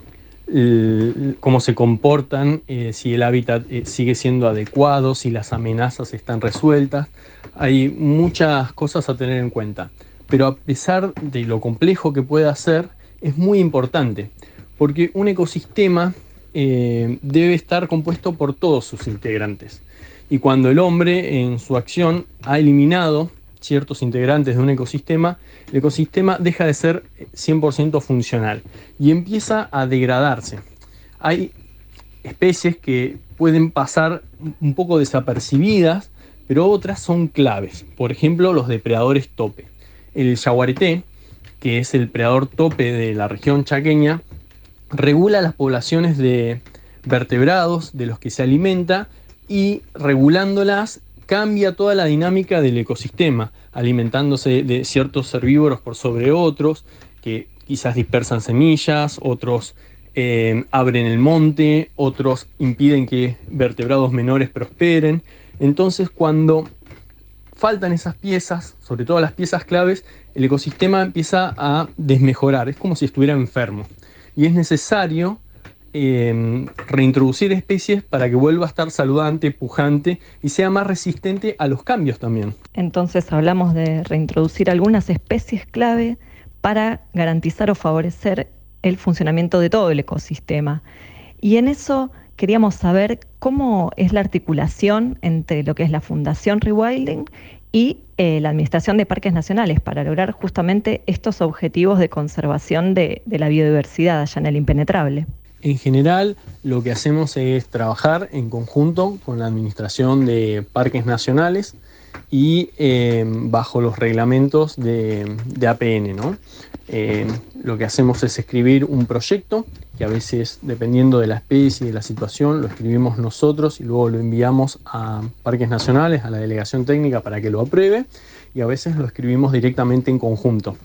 el, cómo se comportan, eh, si el hábitat eh, sigue siendo adecuado, si las amenazas están resueltas. Hay muchas cosas a tener en cuenta, pero a pesar de lo complejo que pueda ser, es muy importante, porque un ecosistema eh, debe estar compuesto por todos sus integrantes. Y cuando el hombre en su acción ha eliminado ciertos integrantes de un ecosistema, el ecosistema deja de ser cien por ciento funcional y empieza a degradarse. Hay especies que pueden pasar un poco desapercibidas, pero otras son claves. Por ejemplo, los depredadores tope. El yaguareté, que es el predador tope de la región chaqueña, regula las poblaciones de vertebrados de los que se alimenta y regulándolas cambia toda la dinámica del ecosistema, alimentándose de ciertos herbívoros por sobre otros, que quizás dispersan semillas, otros eh, abren el monte, otros impiden que vertebrados menores prosperen. Entonces, cuando faltan esas piezas, sobre todo las piezas claves, el ecosistema empieza a desmejorar, es como si estuviera enfermo. Y es necesario eh, reintroducir especies para que vuelva a estar saludante, pujante y sea más resistente a los cambios también. Entonces hablamos de reintroducir algunas especies clave para garantizar o favorecer el funcionamiento de todo el ecosistema. Y en eso queríamos saber cómo es la articulación entre lo que es la Fundación Rewilding y eh, la Administración de Parques Nacionales para lograr justamente estos objetivos de conservación de, de la biodiversidad allá en el impenetrable. En general, lo que hacemos es trabajar en conjunto con la Administración de Parques Nacionales y eh, bajo los reglamentos de, de A P N, ¿no? Eh, lo que hacemos es escribir un proyecto que a veces, dependiendo de la especie y de la situación, lo escribimos nosotros y luego lo enviamos a Parques Nacionales, a la delegación técnica para que lo apruebe, y a veces lo escribimos directamente en conjunto.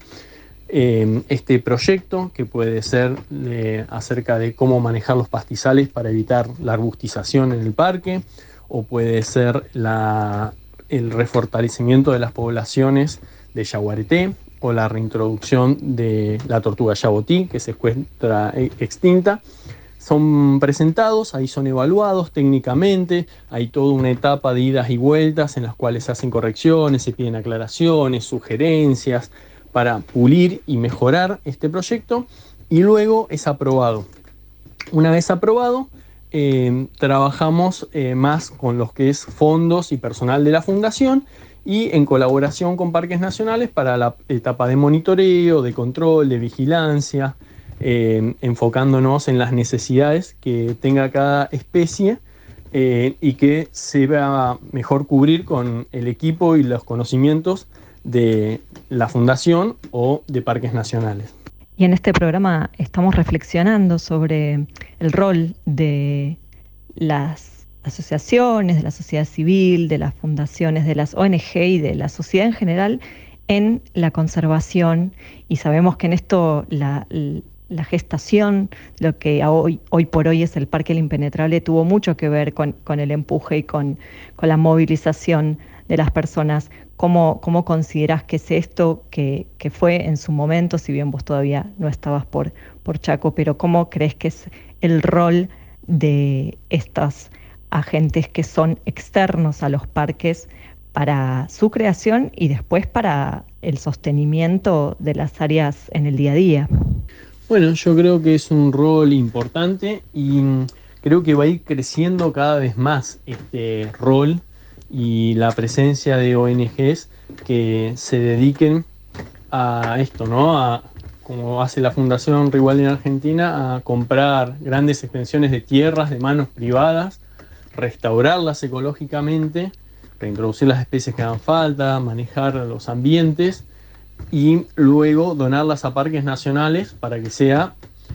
Eh, este proyecto, que puede ser eh, acerca de cómo manejar los pastizales para evitar la arbustización en el parque, o puede ser la, el refortalecimiento de las poblaciones de yaguareté, o la reintroducción de la tortuga yabotí, que se encuentra extinta, son presentados, ahí son evaluados técnicamente, hay toda una etapa de idas y vueltas en las cuales se hacen correcciones, se piden aclaraciones, sugerencias, para pulir y mejorar este proyecto, y luego es aprobado. Una vez aprobado, eh, trabajamos eh, más con los que es fondos y personal de la Fundación, y en colaboración con Parques Nacionales para la etapa de monitoreo, de control, de vigilancia, eh, enfocándonos en las necesidades que tenga cada especie eh, y que se va a mejor cubrir con el equipo y los conocimientos de la Fundación o de Parques Nacionales. Y en este programa estamos reflexionando sobre el rol de las asociaciones, de la sociedad civil, de las fundaciones, de las O N G y de la sociedad en general en la conservación, y sabemos que en esto la, la gestación, lo que hoy, hoy por hoy es el Parque El Impenetrable, tuvo mucho que ver con, con el empuje y con, con la movilización de las personas. ¿Cómo, cómo considerás que es esto que, que fue en su momento, si bien vos todavía no estabas por, por Chaco, pero cómo crees que es el rol de estas agentes que son externos a los parques para su creación y después para el sostenimiento de las áreas en el día a día? Bueno, yo creo que es un rol importante y creo que va a ir creciendo cada vez más este rol y la presencia de O N Ges que se dediquen a esto, ¿no? A, como hace la Fundación Rewilding Argentina, a comprar grandes extensiones de tierras de manos privadas, restaurarlas ecológicamente, reintroducir las especies que hagan falta, manejar los ambientes y luego donarlas a parques nacionales para que sea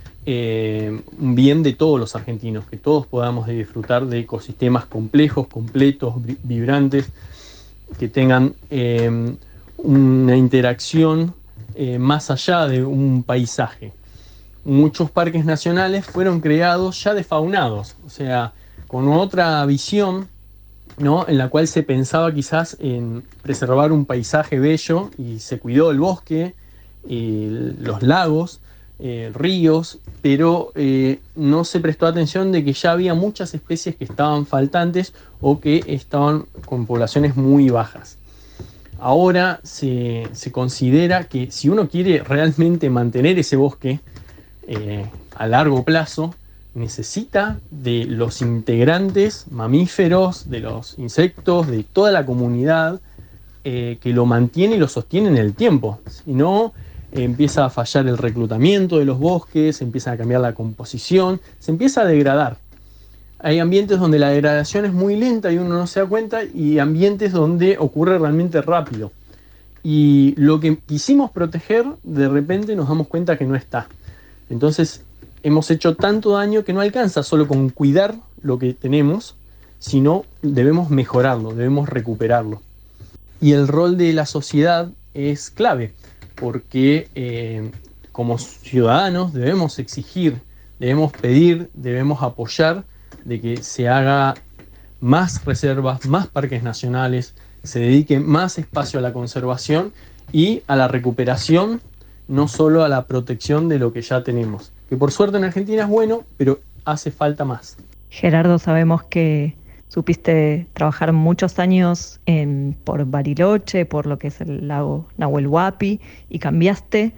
eh, un bien de todos los argentinos, que todos podamos disfrutar de ecosistemas complejos, completos, vibrantes, que tengan eh, una interacción eh, más allá de un paisaje. Muchos parques nacionales fueron creados ya desfaunados, o sea, con otra visión, ¿no? En la cual se pensaba quizás en preservar un paisaje bello y se cuidó el bosque y los lagos, eh, ríos, pero eh, no se prestó atención de que ya había muchas especies que estaban faltantes o que estaban con poblaciones muy bajas. Ahora se, se considera que si uno quiere realmente mantener ese bosque eh, a largo plazo, necesita de los integrantes mamíferos, de los insectos, de toda la comunidad eh, que lo mantiene y lo sostiene en el tiempo. Si no, eh, empieza a fallar el reclutamiento de los bosques, empieza a cambiar la composición, se empieza a degradar. Hay ambientes donde la degradación es muy lenta y uno no se da cuenta, y ambientes donde ocurre realmente rápido. Y lo que quisimos proteger, de repente nos damos cuenta que no está. Entonces, hemos hecho tanto daño que no alcanza solo con cuidar lo que tenemos, sino debemos mejorarlo, debemos recuperarlo. Y el rol de la sociedad es clave, porque eh, como ciudadanos debemos exigir, debemos pedir, debemos apoyar de que se haga más reservas, más parques nacionales, se dedique más espacio a la conservación y a la recuperación, no solo a la protección de lo que ya tenemos. Que por suerte en Argentina es bueno, pero hace falta más. Gerardo, sabemos que supiste trabajar muchos años en, por Bariloche, por lo que es el lago Nahuel Huapi, y cambiaste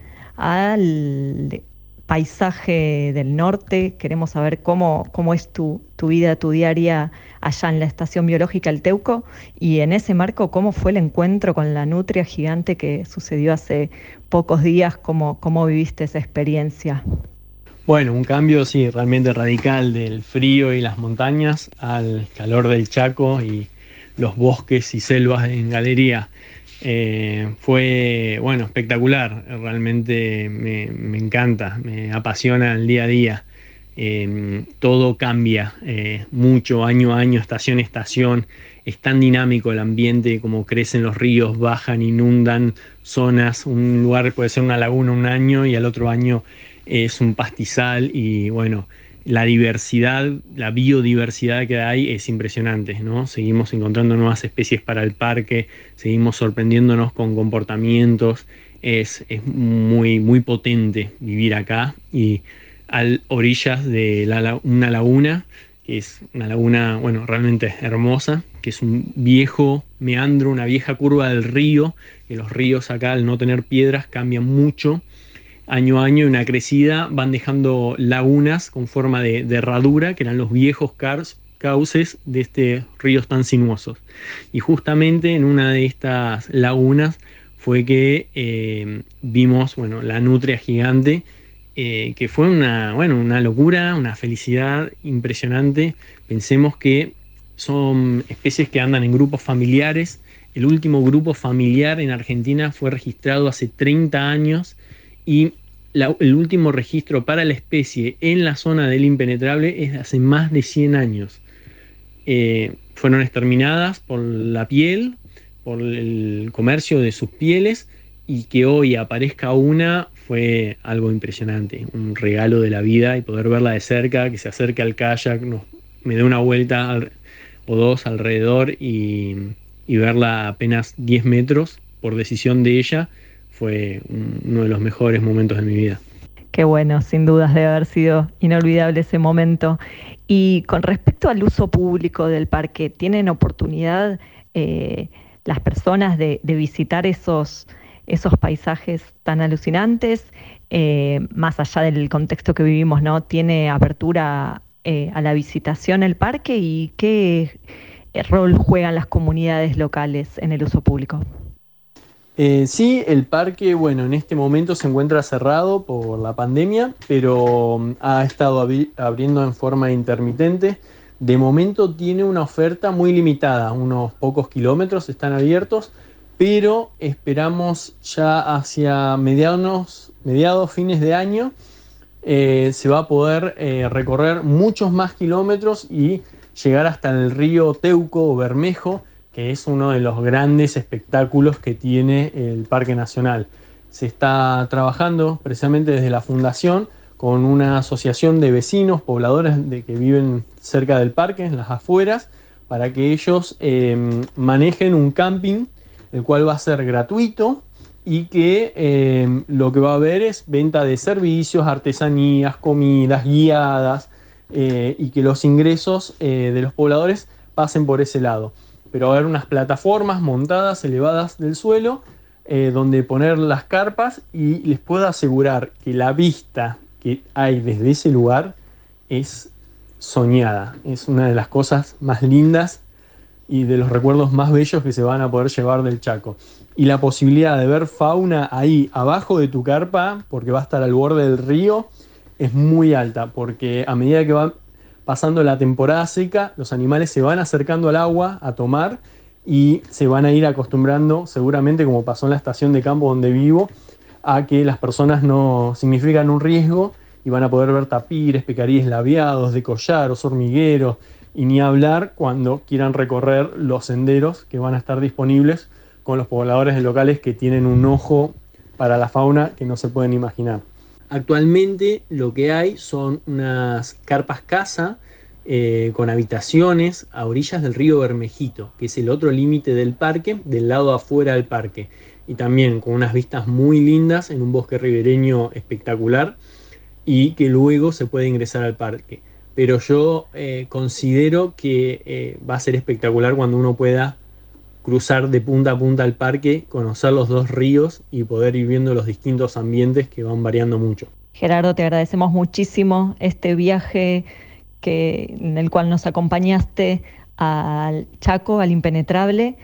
al paisaje del norte. Queremos saber cómo, cómo es tu, tu vida, tu diaria allá en la Estación Biológica El Teuco, y en ese marco, cómo fue el encuentro con la nutria gigante que sucedió hace pocos días, cómo, cómo viviste esa experiencia. Bueno, un cambio sí, realmente radical del frío y las montañas al calor del Chaco y los bosques y selvas en galería. Eh, fue, bueno, espectacular, realmente me, me encanta, me apasiona el día a día. Eh, todo cambia eh, mucho, año a año, estación a estación. Es tan dinámico el ambiente, como crecen los ríos, bajan, inundan zonas. Un lugar puede ser una laguna un año y al otro año es un pastizal, y bueno, la diversidad, la biodiversidad que hay es impresionante, ¿no? Seguimos encontrando nuevas especies para el parque, seguimos sorprendiéndonos con comportamientos. Es, es muy, muy potente vivir acá, y a orillas de la, una laguna, que es una laguna, bueno, realmente hermosa, que es un viejo meandro, una vieja curva del río, que los ríos acá, al no tener piedras, cambian mucho. Año a año, una crecida, van dejando lagunas con forma de, de herradura, que eran los viejos cars, cauces de estos ríos tan sinuosos. Y justamente en una de estas lagunas fue que eh, vimos, bueno, la nutria gigante, eh, que fue una, bueno, una locura, una felicidad impresionante. Pensemos que son especies que andan en grupos familiares. El último grupo familiar en Argentina fue registrado hace treinta años, y la, el último registro para la especie en la zona del impenetrable es de hace más de cien años. Eh, fueron exterminadas por la piel, por el comercio de sus pieles, y que hoy aparezca una fue algo impresionante, un regalo de la vida, y poder verla de cerca, que se acerque al kayak, nos, me dé una vuelta al, o dos alrededor y, y verla a apenas diez metros por decisión de ella, fue uno de los mejores momentos de mi vida. Qué bueno, sin dudas debe haber sido inolvidable ese momento. Y con respecto al uso público del parque, ¿tienen oportunidad eh, las personas de, de visitar esos, esos paisajes tan alucinantes? Eh, más allá del contexto que vivimos, ¿no? ¿Tiene apertura eh, a la visitación el parque? ¿Y qué rol juegan las comunidades locales en el uso público? Eh, sí, el parque, bueno, en este momento se encuentra cerrado por la pandemia, pero ha estado abri- abriendo en forma intermitente. De momento tiene una oferta muy limitada, unos pocos kilómetros están abiertos, pero esperamos ya hacia mediados, mediados fines de año, eh, se va a poder eh, recorrer muchos más kilómetros y llegar hasta el río Teuco o Bermejo, que es uno de los grandes espectáculos que tiene el Parque Nacional. Se está trabajando precisamente desde la Fundación con una asociación de vecinos, pobladores de que viven cerca del parque, en las afueras, para que ellos eh, manejen un camping, el cual va a ser gratuito, y que eh, lo que va a haber es venta de servicios, artesanías, comidas guiadas, eh, y que los ingresos eh, de los pobladores pasen por ese lado. Pero va a haber unas plataformas montadas, elevadas del suelo, eh, donde poner las carpas, y les puedo asegurar que la vista que hay desde ese lugar es soñada. Es una de las cosas más lindas y de los recuerdos más bellos que se van a poder llevar del Chaco. Y la posibilidad de ver fauna ahí abajo de tu carpa, porque va a estar al borde del río, es muy alta, porque a medida que va pasando la temporada seca, los animales se van acercando al agua a tomar y se van a ir acostumbrando, seguramente como pasó en la estación de campo donde vivo, a que las personas no significan un riesgo y van a poder ver tapires, pecaríes labiados, de collaros, hormigueros, y ni hablar cuando quieran recorrer los senderos que van a estar disponibles con los pobladores locales que tienen un ojo para la fauna que no se pueden imaginar. Actualmente lo que hay son unas carpas casa eh, con habitaciones a orillas del río Bermejito, que es el otro límite del parque, del lado afuera del parque, y también con unas vistas muy lindas en un bosque ribereño espectacular, y que luego se puede ingresar al parque. Pero yo eh, considero que eh, va a ser espectacular cuando uno pueda cruzar de punta a punta al parque, conocer los dos ríos y poder ir viendo los distintos ambientes que van variando mucho. Gerardo, te agradecemos muchísimo este viaje que, en el cual nos acompañaste al Chaco, al Impenetrable,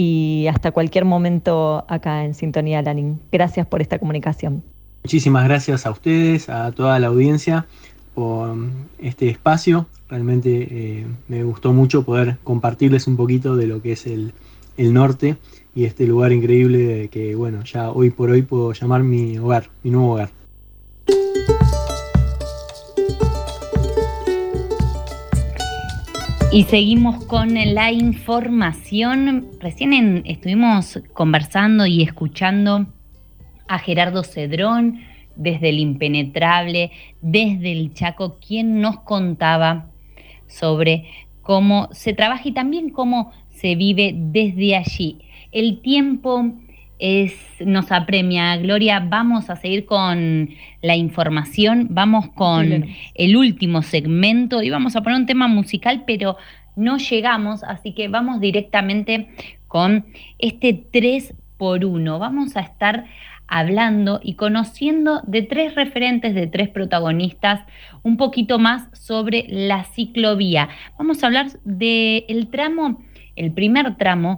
y hasta cualquier momento acá en Sintonía Lanín. Gracias por esta comunicación. Muchísimas gracias a ustedes, a toda la audiencia, por este espacio. Realmente eh, me gustó mucho poder compartirles un poquito de lo que es el, el norte y este lugar increíble que, bueno, ya hoy por hoy puedo llamar mi hogar, mi nuevo hogar. Y seguimos con la información. Recién en, estuvimos conversando y escuchando a Gerardo Cedrón desde el Impenetrable, desde el Chaco, quien nos contaba sobre cómo se trabaja y también cómo se vive desde allí. El tiempo es, nos apremia. Gloria, vamos a seguir con la información, vamos con sí, el último segmento y vamos a poner un tema musical, pero no llegamos, así que vamos directamente con este tres por uno. Vamos a estar hablando y conociendo de tres referentes, de tres protagonistas, un poquito más sobre la ciclovía. Vamos a hablar del tramo, el primer tramo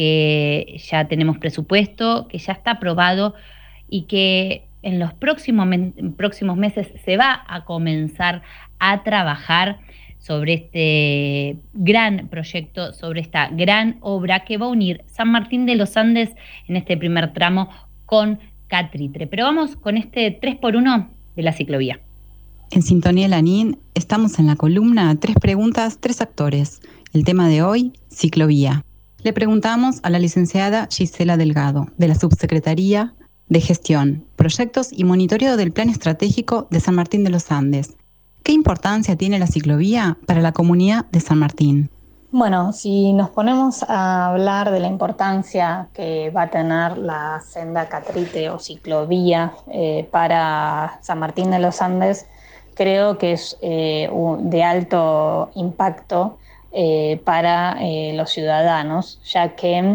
que ya tenemos presupuesto, que ya está aprobado y que en los próximos, próximos meses se va a comenzar a trabajar sobre este gran proyecto, sobre esta gran obra que va a unir San Martín de los Andes en este primer tramo con Catritre. Pero vamos con este tres por uno de la ciclovía. En Sintonía Lanín estamos en la columna Tres preguntas, tres actores. El tema de hoy, ciclovía. Le preguntamos a la licenciada Gisela Delgado, de la Subsecretaría de Gestión, Proyectos y Monitoreo del Plan Estratégico de San Martín de los Andes. ¿Qué importancia tiene la ciclovía para la comunidad de San Martín? Bueno, si nos ponemos a hablar de la importancia que va a tener la senda Catrite o ciclovía eh, para San Martín de los Andes, creo que es eh, de alto impacto eh, para eh, los ciudadanos, ya que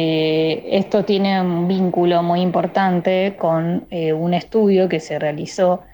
eh, esto tiene un vínculo muy importante con eh, un estudio que se realizó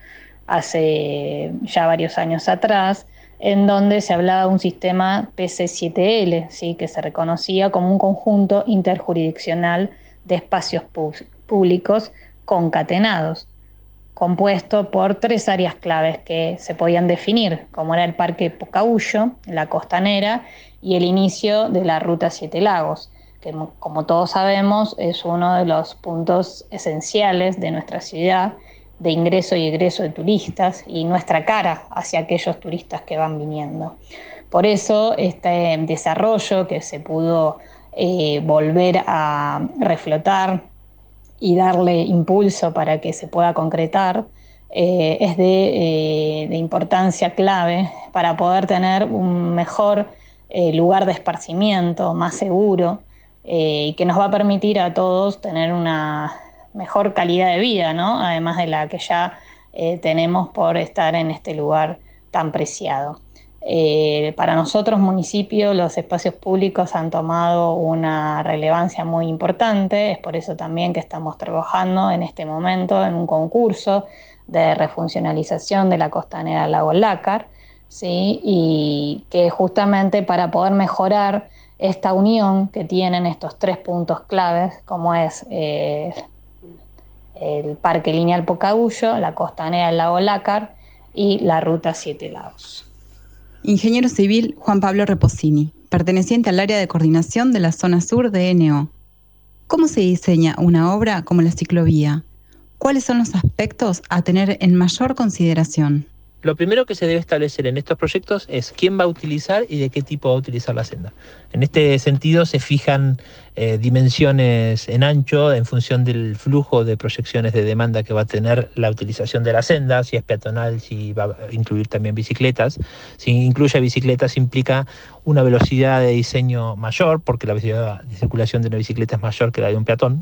hace ya varios años atrás, en donde se hablaba de un sistema P C siete L, ¿sí? Que se reconocía como un conjunto interjurisdiccional de espacios públicos concatenados, compuesto por tres áreas claves que se podían definir, como era el Parque Pocahuyo, la Costanera y el inicio de la Ruta Siete Lagos, que como todos sabemos es uno de los puntos esenciales de nuestra ciudad, de ingreso y egreso de turistas y nuestra cara hacia aquellos turistas que van viniendo. Por eso este desarrollo que se pudo eh, volver a reflotar y darle impulso para que se pueda concretar eh, es de, eh, de importancia clave para poder tener un mejor eh, lugar de esparcimiento, más seguro, eh, y que nos va a permitir a todos tener una mejor calidad de vida, ¿no? Además de la que ya eh, tenemos por estar en este lugar tan preciado. Eh, para nosotros, municipio, los espacios públicos han tomado una relevancia muy importante, es por eso también que estamos trabajando en este momento en un concurso de refuncionalización de la costanera del lago Lácar, ¿sí? Y que justamente para poder mejorar esta unión que tienen estos tres puntos claves, como es eh, el Parque Lineal Pocahullo, la costanera del lago Lácar y la Ruta Siete Lagos. Ingeniero civil Juan Pablo Reposini, perteneciente al área de coordinación de la zona sur de N O. ¿Cómo se diseña una obra como la ciclovía? ¿Cuáles son los aspectos a tener en mayor consideración? Lo primero que se debe establecer en estos proyectos es quién va a utilizar y de qué tipo va a utilizar la senda. En este sentido se fijan eh, dimensiones en ancho en función del flujo de proyecciones de demanda que va a tener la utilización de la senda, si es peatonal, si va a incluir también bicicletas. Si incluye bicicletas implica una velocidad de diseño mayor, porque la velocidad de circulación de una bicicleta es mayor que la de un peatón.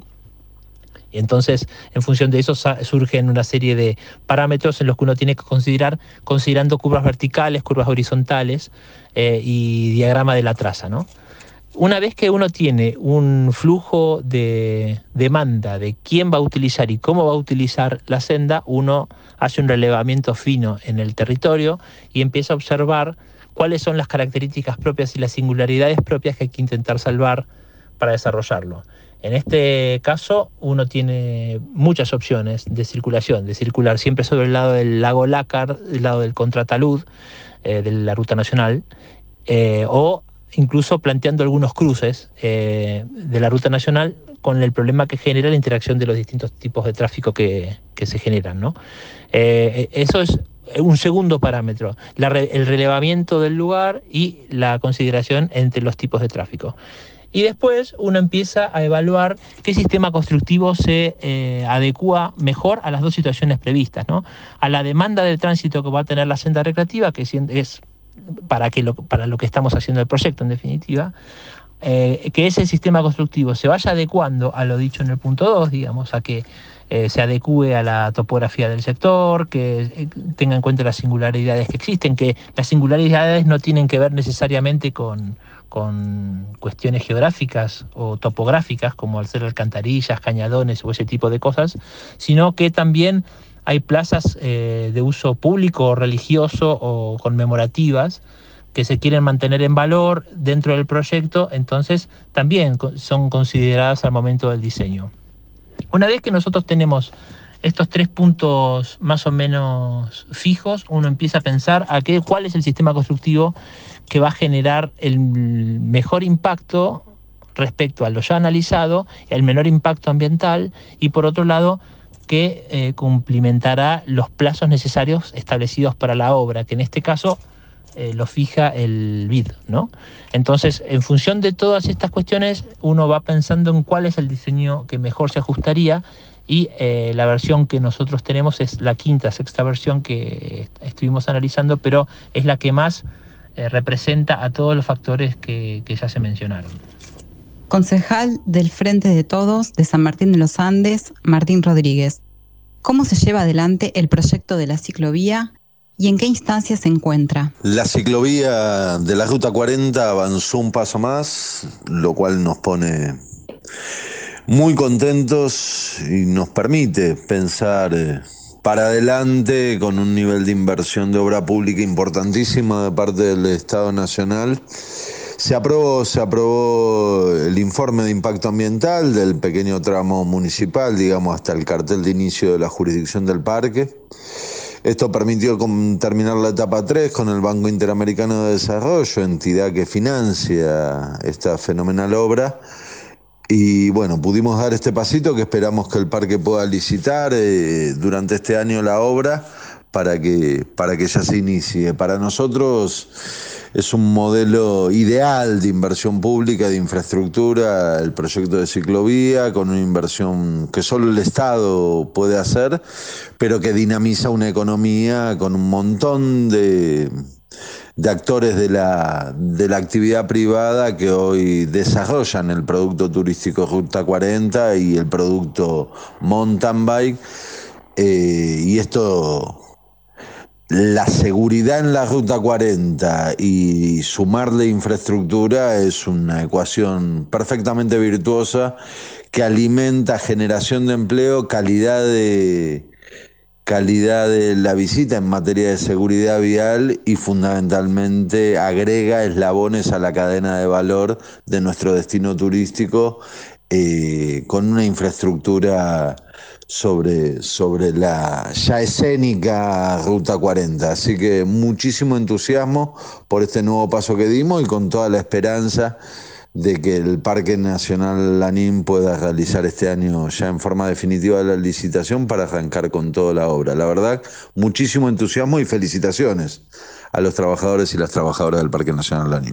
Y entonces, en función de eso, surgen una serie de parámetros en los que uno tiene que considerar, considerando curvas verticales, curvas horizontales eh, y diagrama de la traza, ¿no? Una vez que uno tiene un flujo de demanda de quién va a utilizar y cómo va a utilizar la senda, uno hace un relevamiento fino en el territorio y empieza a observar cuáles son las características propias y las singularidades propias que hay que intentar salvar para desarrollarlo. En este caso, uno tiene muchas opciones de circulación, de circular siempre sobre el lado del lago Lácar, el lado del contratalud, eh, de la ruta nacional, eh, o incluso planteando algunos cruces eh, de la ruta nacional con el problema que genera la interacción de los distintos tipos de tráfico que, que se generan, ¿no? Eh, eso es un segundo parámetro, la re, el relevamiento del lugar y la consideración entre los tipos de tráfico. Y después uno empieza a evaluar qué sistema constructivo se eh, adecúa mejor a las dos situaciones previstas, ¿no? A la demanda del tránsito que va a tener la senda recreativa, que es para, que lo, para lo que estamos haciendo el proyecto en definitiva, eh, que ese sistema constructivo se vaya adecuando a lo dicho en el punto dos, digamos, a que eh, se adecúe a la topografía del sector, que eh, tenga en cuenta las singularidades que existen, que las singularidades no tienen que ver necesariamente con... con cuestiones geográficas o topográficas, como al ser alcantarillas, cañadones o ese tipo de cosas, sino que también hay plazas eh, de uso público, religioso o conmemorativas que se quieren mantener en valor dentro del proyecto, entonces también son consideradas al momento del diseño. Una vez que nosotros tenemos estos tres puntos más o menos fijos, uno empieza a pensar a qué, cuál es el sistema constructivo que va a generar el mejor impacto respecto a lo ya analizado, el menor impacto ambiental y por otro lado que eh, cumplimentará los plazos necesarios establecidos para la obra, que en este caso eh, lo fija el B I D, ¿no? Entonces, en función de todas estas cuestiones, uno va pensando en cuál es el diseño que mejor se ajustaría y eh, la versión que nosotros tenemos es la quinta, sexta versión que estuvimos analizando, pero es la que más Eh, representa a todos los factores que, que ya se mencionaron. Concejal del Frente de Todos de San Martín de los Andes, Martín Rodríguez. ¿Cómo se lleva adelante el proyecto de la ciclovía y en qué instancia se encuentra? La ciclovía de la Ruta cuarenta avanzó un paso más, lo cual nos pone muy contentos y nos permite pensar eh, para adelante con un nivel de inversión de obra pública importantísimo de parte del Estado Nacional. Se aprobó, se aprobó el informe de impacto ambiental del pequeño tramo municipal, digamos, hasta el cartel de inicio de la jurisdicción del parque. Esto permitió terminar la etapa tres con el Banco Interamericano de Desarrollo, entidad que financia esta fenomenal obra. Y bueno, pudimos dar este pasito que esperamos que el parque pueda licitar eh, durante este año la obra para que, para que ya se inicie. Para nosotros es un modelo ideal de inversión pública, de infraestructura, el proyecto de ciclovía, con una inversión que solo el Estado puede hacer, pero que dinamiza una economía con un montón de... de actores de la, de la actividad privada que hoy desarrollan el producto turístico Ruta cuarenta y el producto mountain bike. Eh, y esto, la seguridad en la Ruta cuarenta y sumarle infraestructura es una ecuación perfectamente virtuosa que alimenta generación de empleo, calidad de, calidad de la visita en materia de seguridad vial y fundamentalmente agrega eslabones a la cadena de valor de nuestro destino turístico eh, con una infraestructura sobre, sobre la ya escénica Ruta cuarenta. Así que muchísimo entusiasmo por este nuevo paso que dimos y con toda la esperanza de que el Parque Nacional Lanín pueda realizar este año ya en forma definitiva la licitación para arrancar con toda la obra. La verdad, muchísimo entusiasmo y felicitaciones a los trabajadores y las trabajadoras del Parque Nacional Lanín.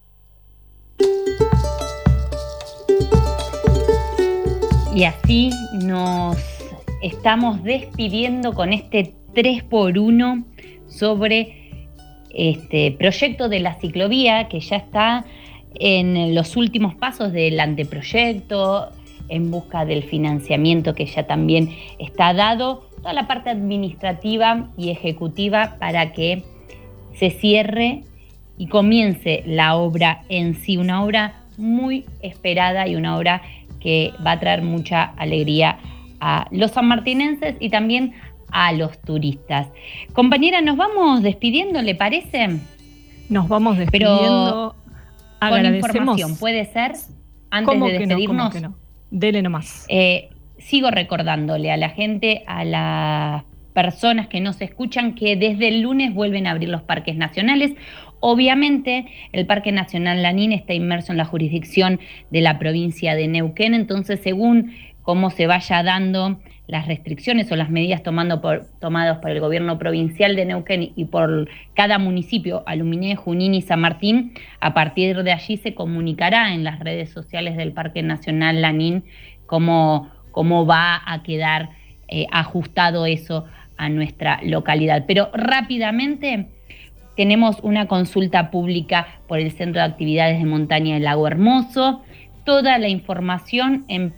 Y así nos estamos despidiendo con este tres por uno sobre este proyecto de la ciclovía que ya está en los últimos pasos del anteproyecto, en busca del financiamiento que ya también está dado, toda la parte administrativa y ejecutiva para que se cierre y comience la obra en sí, una obra muy esperada y una obra que va a traer mucha alegría a los sanmartinenses y también a los turistas. Compañera, nos vamos despidiendo, ¿le parece? Nos vamos despidiendo. Pero con información, ¿puede ser? Antes de despedirnos. Que no, que no. Dele nomás. Eh, sigo recordándole a la gente, a las personas que nos escuchan, que desde el lunes vuelven a abrir los parques nacionales. Obviamente, el Parque Nacional Lanín está inmerso en la jurisdicción de la provincia de Neuquén, entonces según cómo se vaya dando las restricciones o las medidas tomando por, tomadas por el gobierno provincial de Neuquén y por cada municipio, Aluminé, Junín y San Martín, a partir de allí se comunicará en las redes sociales del Parque Nacional Lanín cómo, cómo va a quedar eh, ajustado eso a nuestra localidad. Pero rápidamente tenemos una consulta pública por el Centro de Actividades de Montaña del Lago Hermoso. Toda la información en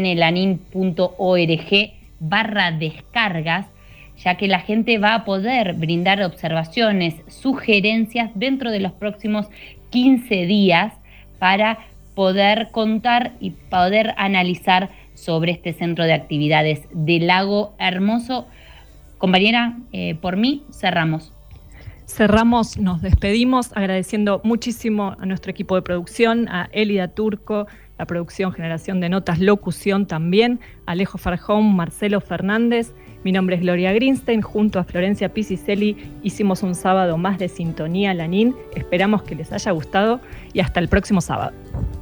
pnlanin.org barra descargas, ya que la gente va a poder brindar observaciones, sugerencias dentro de los próximos quince días para poder contar y poder analizar sobre este centro de actividades del Lago Hermoso. Compañera, eh, por mí cerramos. Cerramos, nos despedimos agradeciendo muchísimo a nuestro equipo de producción, a Elida Turco, la producción, generación de notas, locución también, Alejo Farjón, Marcelo Fernández. Mi nombre es Gloria Greenstein, junto a Florencia Pisicelli hicimos un sábado más de Sintonía Lanín. Esperamos que les haya gustado y hasta el próximo sábado.